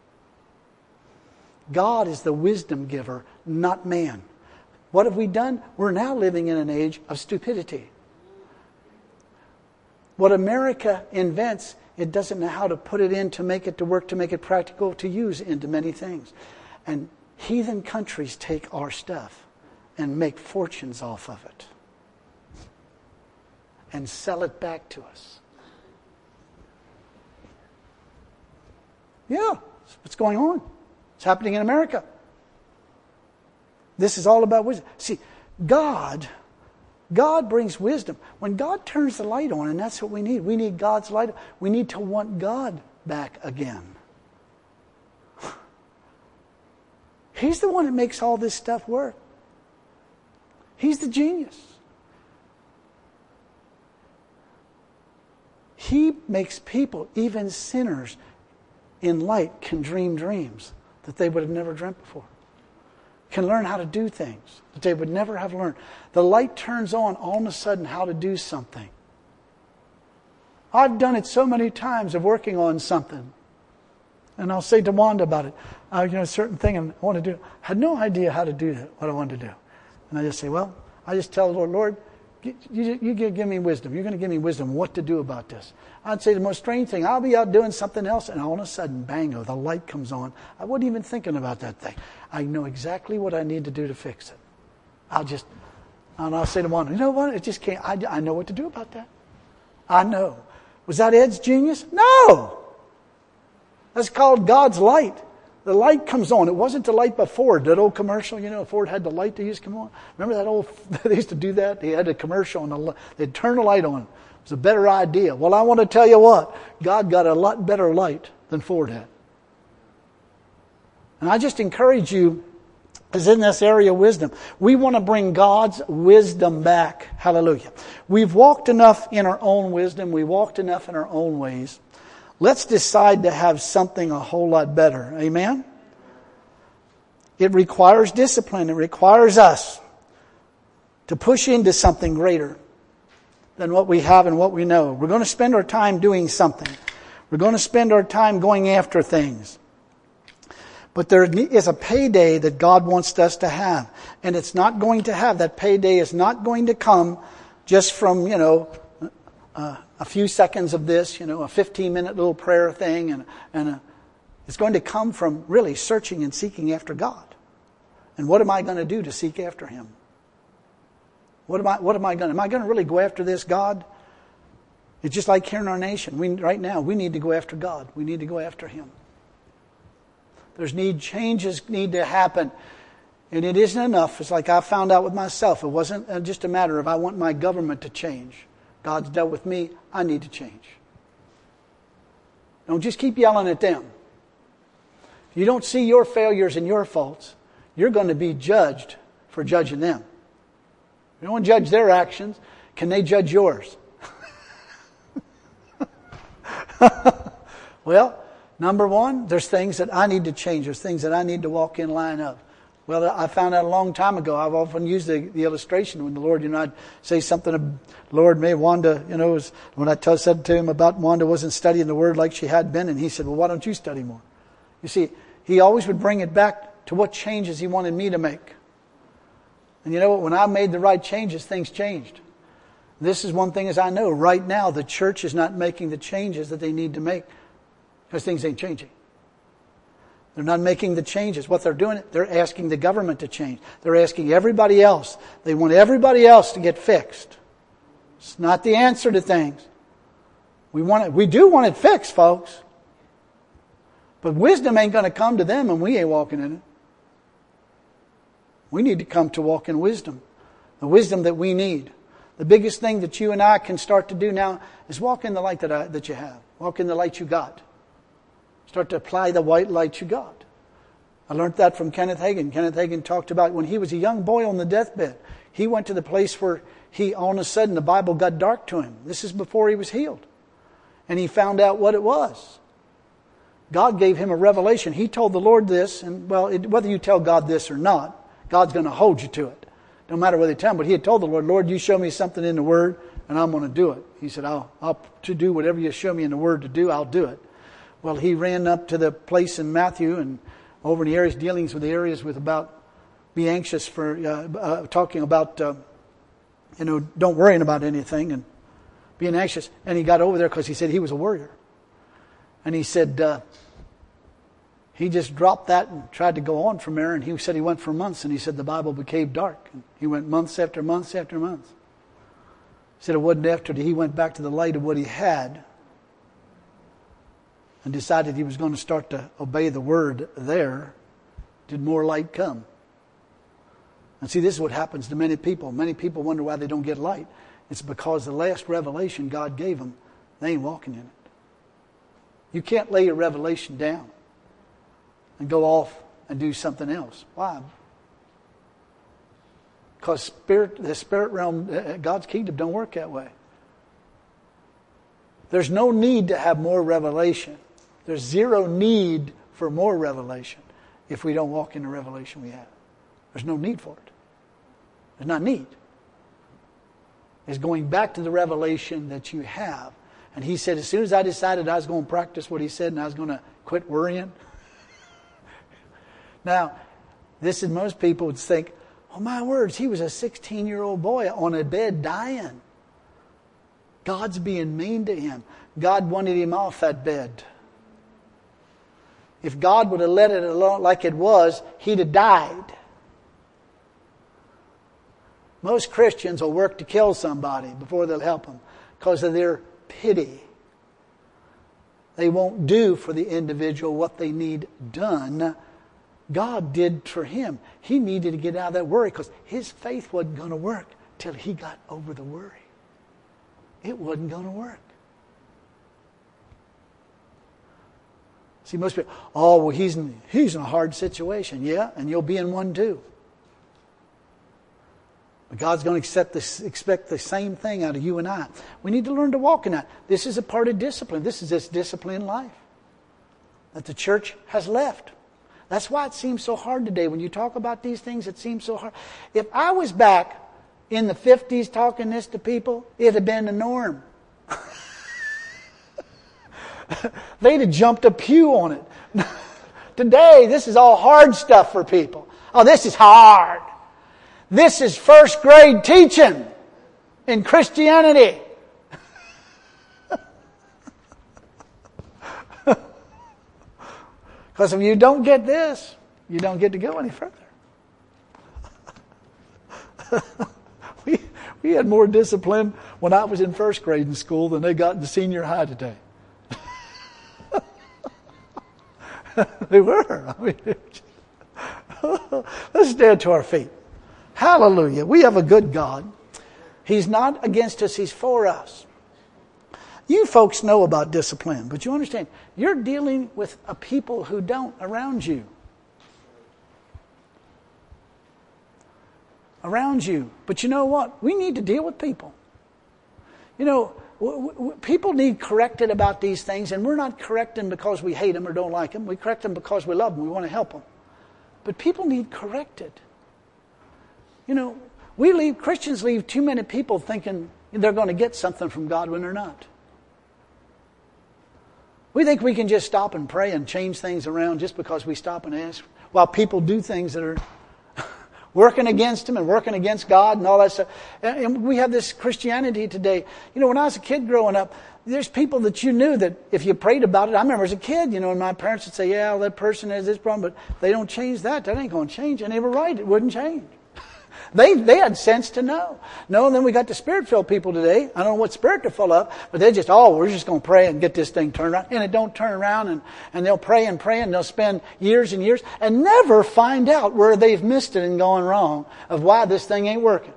God is the wisdom giver, not man. What have we done? We're now living in an age of stupidity. What America invents, it doesn't know how to put it in to make it to work, to make it practical, to use into many things. And heathen countries take our stuff and make fortunes off of it. And sell it back to us. Yeah, that's what's going on. It's happening in America. This is all about wisdom. See, God, God brings wisdom. When God turns the light on, and that's what we need. We need God's light. We need to want God back again. He's the one that makes all this stuff work. He's the genius. He makes people, even sinners, in light can dream dreams that they would have never dreamt before. Can learn how to do things that they would never have learned. The light turns on all of a sudden how to do something. I've done it so many times of working on something. And I'll say to Wanda about it. Uh, you know, a certain thing I want to do. I had no idea how to do that, what I wanted to do. And I just say, well, I just tell the Lord, Lord, You, you, you give me wisdom. You're going to give me wisdom what to do about this. I'd say the most strange thing, I'll be out doing something else, and all of a sudden, bango, the light comes on. I wasn't even thinking about that thing. I know exactly what I need to do to fix it. I'll just, and I'll say to one, you know what, it just can't, I, I know what to do about that. I know. Was that Ed's genius? No! That's called God's light. The light comes on. It wasn't the light by Ford, that old commercial. You know, Ford had the light they used to come on. Remember that old, they used to do that? They had a commercial and the, they'd turn the light on. It was a better idea. Well, I want to tell you what. God got a lot better light than Ford had. And I just encourage you, is in this area of wisdom. We want to bring God's wisdom back. Hallelujah. We've walked enough in our own wisdom. We've walked enough in our own ways. Let's decide to have something a whole lot better. Amen? It requires discipline. It requires us to push into something greater than what we have and what we know. We're going to spend our time doing something. We're going to spend our time going after things. But there is a payday that God wants us to have. And it's not going to have, that payday is not going to come just from, you know, uh, a few seconds of this, you know, a fifteen minute little prayer thing. And, and a, it's going to come from really searching and seeking after God. And what am I going to do to seek after Him? What am I, what am I going to, am I going to really go after this God? It's just like here in our nation. We, right now, we need to go after God. We need to go after Him. There's need, changes need to happen. And it isn't enough. It's like I found out with myself. It wasn't just a matter of I want my government to change. God's dealt with me. I need to change. Don't just keep yelling at them. If you don't see your failures and your faults, you're going to be judged for judging them. You don't judge their actions. Can they judge yours? Well, number one, there's things that I need to change. There's things that I need to walk in line of. Well, I found out a long time ago. I've often used the, the illustration when the Lord, you know, I'd say something, Lord, may Wanda, you know, was, when I t- said to him about Wanda wasn't studying the Word like she had been, and he said, well, why don't you study more? You see, he always would bring it back to what changes he wanted me to make. And you know what? When I made the right changes, things changed. This is one thing as I know. Right now, the church is not making the changes that they need to make because things ain't changing. They're not making the changes. What they're doing, they're asking the government to change. They're asking everybody else. They want everybody else to get fixed. It's not the answer to things. We want it. We do want it fixed, folks. But wisdom ain't going to come to them and we ain't walking in it. We need to come to walk in wisdom. The wisdom that we need. The biggest thing that you and I can start to do now is walk in the light that I, that you have. Walk in the light you got. Start to apply the white light you got. I learned that from Kenneth Hagin. Kenneth Hagin talked about when he was a young boy on the deathbed. He went to the place where he, all of a sudden, the Bible got dark to him. This is before he was healed. And he found out what it was. God gave him a revelation. He told the Lord this, and well, it, whether you tell God this or not, God's going to hold you to it. No matter whether you tell him. But he had told the Lord, Lord, you show me something in the Word, and I'm going to do it. He said, I'll, I'll to do whatever you show me in the Word to do, I'll do it. Well, he ran up to the place in Matthew and over in the areas, dealings with the areas with about, be anxious for, uh, uh, talking about, uh, you know, don't worrying about anything and being anxious. And he got over there because he said he was a worrier. And he said, uh, he just dropped that and tried to go on from there. And he said he went for months and he said the Bible became dark. And he went months after months after months. He said it wasn't after he went back to the light of what he had and decided he was going to start to obey the Word there, did more light come. And see, this is what happens to many people. Many people wonder why they don't get light. It's because the last revelation God gave them, they ain't walking in it. You can't lay your revelation down and go off and do something else. Why? Because spirit, the spirit realm, God's kingdom don't work that way. There's no need to have more revelation. There's zero need for more revelation if we don't walk in the revelation we have. There's no need for it. There's not need. It's going back to the revelation that you have. And he said, as soon as I decided I was going to practice what he said and I was going to quit worrying. Now, this is most people would think, oh my words, he was a sixteen-year-old boy on a bed dying. God's being mean to him. God wanted him off that bed. If God would have let it alone like it was, he'd have died. Most Christians will work to kill somebody before they'll help them because of their pity. They won't do for the individual what they need done. God did for him. He needed to get out of that worry because his faith wasn't going to work till he got over the worry. It wasn't going to work. See, most people, oh, well, he's in, he's in a hard situation. Yeah, and you'll be in one too. But God's going to accept this, expect the same thing out of you and I. We need to learn to walk in that. This is a part of discipline. This is this discipline in life that the church has left. That's why it seems so hard today. When you talk about these things, it seems so hard. If I was back in the fifties talking this to people, it'd have been the norm. They'd have jumped a pew on it. Today, this is all hard stuff for people. Oh, this is hard. This is first grade teaching in Christianity. Because if you don't get this, you don't get to go any further. we, we had more discipline when I was in first grade in school than they got in the senior high today. They were. I mean, let's stand to our feet. Hallelujah. We have a good God. He's not against us. He's for us. You folks know about discipline, but you understand, you're dealing with a people who don't around you. Around you. But you know what? We need to deal with people. You know, w- w- people need corrected about these things, and we're not correcting because we hate them or don't like them. We correct them because we love them. We want to help them. But people need corrected. You know, we leave, Christians leave too many people thinking they're going to get something from God when they're not. We think we can just stop and pray and change things around just because we stop and ask, while people do things that are working against them and working against God and all that stuff. And we have this Christianity today. You know, when I was a kid growing up, there's people that you knew that if you prayed about it, I remember as a kid, you know, and my parents would say, yeah, well, that person has this problem, but they don't change that. That ain't going to change. And they were right. It wouldn't change. They they had sense to know. No, and then we got the Spirit-filled people today. I don't know what spirit they're full of, but they just, oh, we're just going to pray and get this thing turned around. And it don't turn around, and, and they'll pray and pray, and they'll spend years and years and never find out where they've missed it and gone wrong of why this thing ain't working.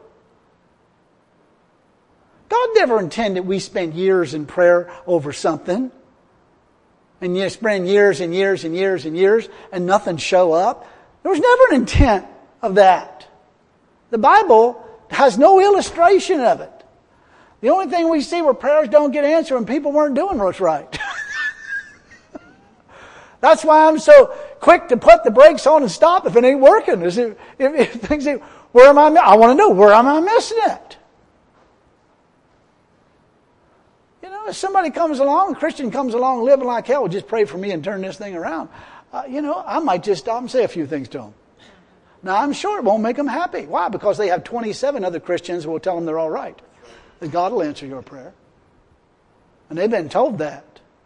God never intended we spend years in prayer over something. And you spend years and years and years and years and nothing show up. There was never an intent of that. The Bible has no illustration of it. The only thing we see where prayers don't get answered when people weren't doing what's right. That's why I'm so quick to put the brakes on and stop if it ain't working. If, if, if things say, where am I? I want to know, where am I missing it? You know, if somebody comes along, a Christian comes along living like hell, just pray for me and turn this thing around. Uh, you know, I might just stop and say a few things to them. Now, I'm sure it won't make them happy. Why? Because they have twenty-seven other Christians who will tell them they're all right. That God will answer your prayer. And they've been told that.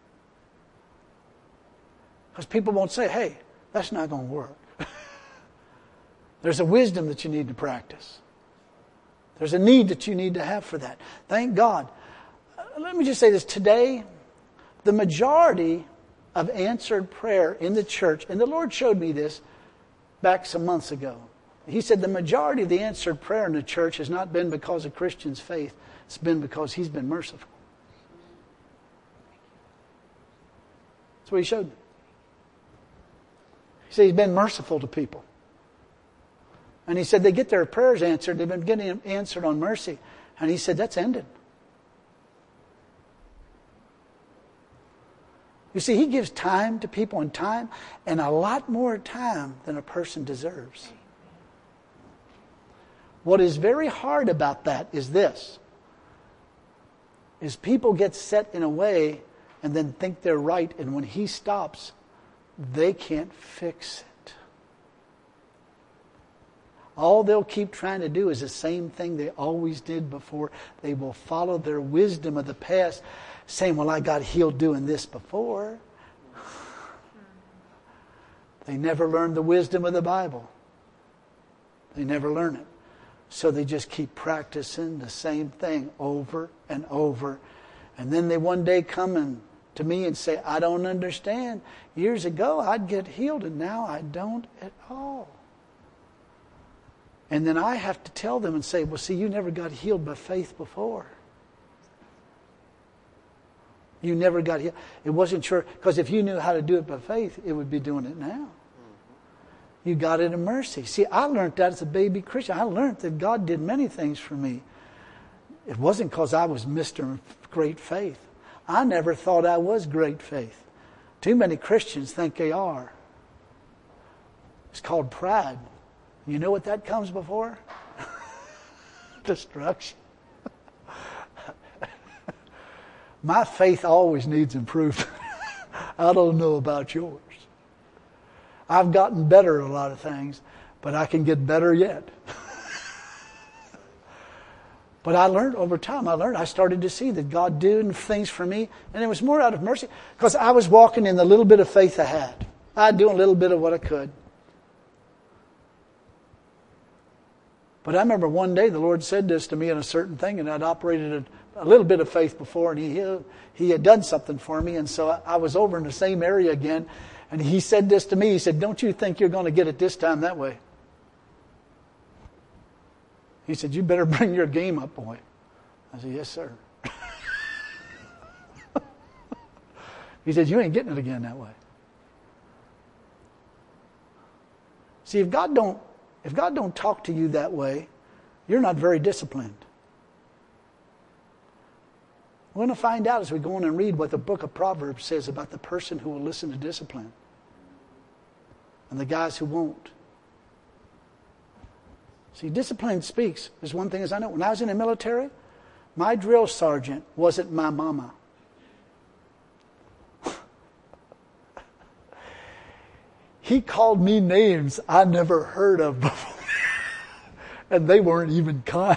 Because people won't say, hey, that's not going to work. There's a wisdom that you need to practice. There's a need that you need to have for that. Thank God. Let me just say this. Today, the majority of answered prayer in the church, and the Lord showed me this back some months ago. He said the majority of the answered prayer in the church has not been because of Christians' faith. It's been because He's been merciful. That's what He showed me. He said He's been merciful to people. And He said they get their prayers answered. They've been getting them answered on mercy. And He said that's ended. You see, He gives time to people and time, and a lot more time than a person deserves. What is very hard about that is this, is people get set in a way and then think they're right, and when He stops, they can't fix it. All they'll keep trying to do is the same thing they always did before. They will follow their wisdom of the past, saying, well, I got healed doing this before. They never learned the wisdom of the Bible. They never learn it. So they just keep practicing the same thing over and over. And then they one day come in to me and say, I don't understand. Years ago I'd get healed and now I don't at all. And then I have to tell them and say, well, see, you never got healed by faith before. You never got healed. It wasn't sure, because if you knew how to do it by faith, it would be doing it now. You got it in mercy. See, I learned that as a baby Christian. I learned that God did many things for me. It wasn't because I was Mister Great Faith. I never thought I was great faith. Too many Christians think they are. It's called pride. You know what that comes before? Destruction. My faith always needs improvement. I don't know about yours. I've gotten better at a lot of things, but I can get better yet. But I learned over time, I learned, I started to see that God did things for me, and it was more out of mercy, because I was walking in the little bit of faith I had. I'd do a little bit of what I could. But I remember one day the Lord said this to me in a certain thing, and I'd operated a, a little bit of faith before, and he, he had done something for me, and so I, I was over in the same area again, and he said this to me. He said, "Don't you think you're going to get it this time that way?" He said, "You better bring your game up, boy." I said, "Yes, sir." He said, "You ain't getting it again that way." See, if God don't, if God don't talk to you that way, you're not very disciplined. We're going to find out as we go on and read what the book of Proverbs says about the person who will listen to discipline and the guys who won't. See, discipline speaks. There's one thing as I know. When I was in the military, my drill sergeant wasn't my mama. He called me names I never heard of before. And they weren't even kind.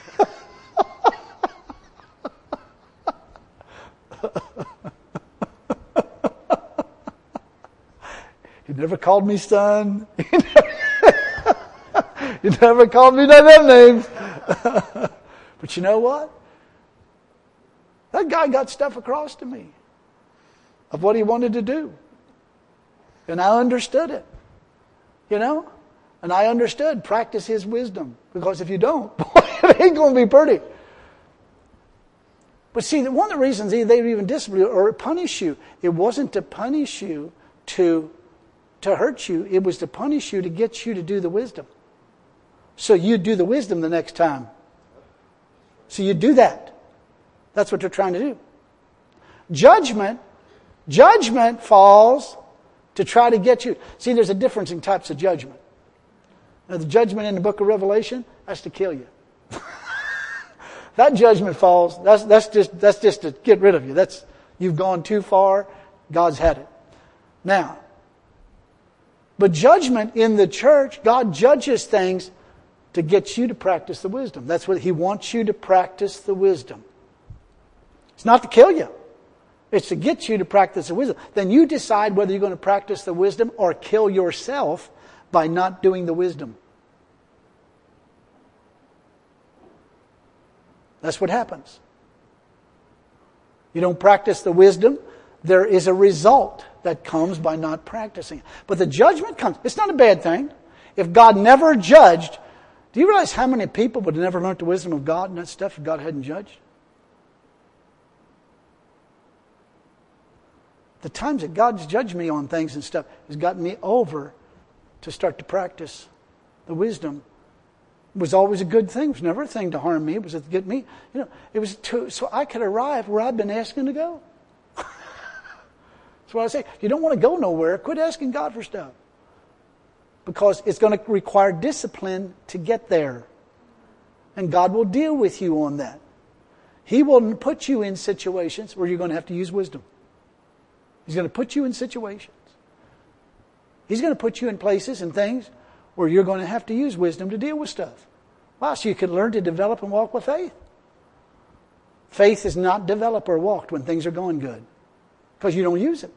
He never called me son. He never, he never called me none of them names. But you know what? That guy got stuff across to me of what he wanted to do. And I understood it. You know? And I understood, practice his wisdom. Because if you don't, boy, it ain't going to be pretty. But see, one of the reasons they would even discipline you or punish you, it wasn't to punish you to, to hurt you. It was to punish you to get you to do the wisdom. So you do the wisdom the next time. So you do that. That's what they're trying to do. Judgment, judgment falls to try to get you. See, there's a difference in types of judgment. Now, the judgment in the book of Revelation, that's to kill you. That judgment falls, that's, that's just, that's just to get rid of you. That's, you've gone too far. God's had it. Now, but judgment in the church, God judges things to get you to practice the wisdom. That's what He wants you to practice the wisdom. It's not to kill you. It's to get you to practice the wisdom. Then you decide whether you're going to practice the wisdom or kill yourself by not doing the wisdom. That's what happens. You don't practice the wisdom, there is a result that comes by not practicing. But the judgment comes. It's not a bad thing. If God never judged, do you realize how many people would have never learned the wisdom of God and that stuff if God hadn't judged? The times that God's judged me on things and stuff has gotten me over to start to practice the wisdom. It was always a good thing. It was never a thing to harm me. It was to get me, you know, it was to, so I could arrive where I've been asking to go. That's what I say. If you don't want to go nowhere, quit asking God for stuff. Because it's going to require discipline to get there. And God will deal with you on that. He will put you in situations where you're going to have to use wisdom. He's going to put you in situations. He's going to put you in places and things where you're going to have to use wisdom to deal with stuff. Wow, so you can learn to develop and walk with faith. Faith is not developed or walked when things are going good. Because you don't use it.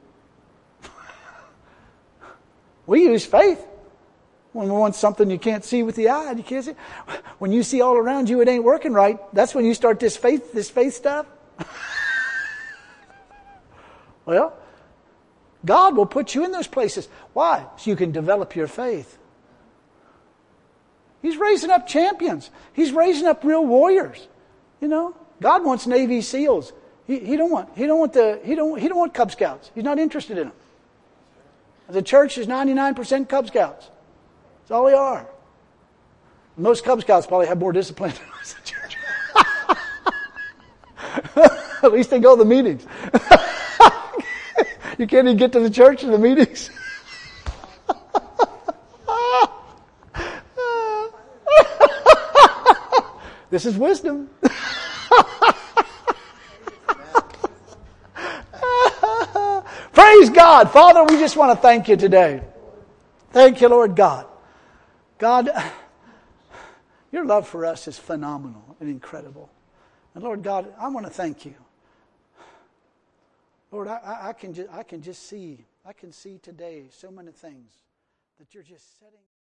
We use faith when we want something you can't see with the eye. You can't see. When you see all around you it ain't working right, that's when you start this faith, this faith stuff. Well, God will put you in those places. Why? So you can develop your faith. He's raising up champions. He's raising up real warriors. You know, God wants Navy SEALs. He, he don't want. He don't want the. He don't. He don't want Cub Scouts. He's not interested in them. The church is ninety-nine percent Cub Scouts. That's all they are. Most Cub Scouts probably have more discipline than us at church. At least they go to the meetings. You can't even get to the church and the meetings. This is wisdom. Praise God. Father, we just want to thank you today. Thank you, Lord God. God, your love for us is phenomenal and incredible. And Lord God, I want to thank you. Lord, I, I, I can just I can just see, I can see today so many things that you're just setting.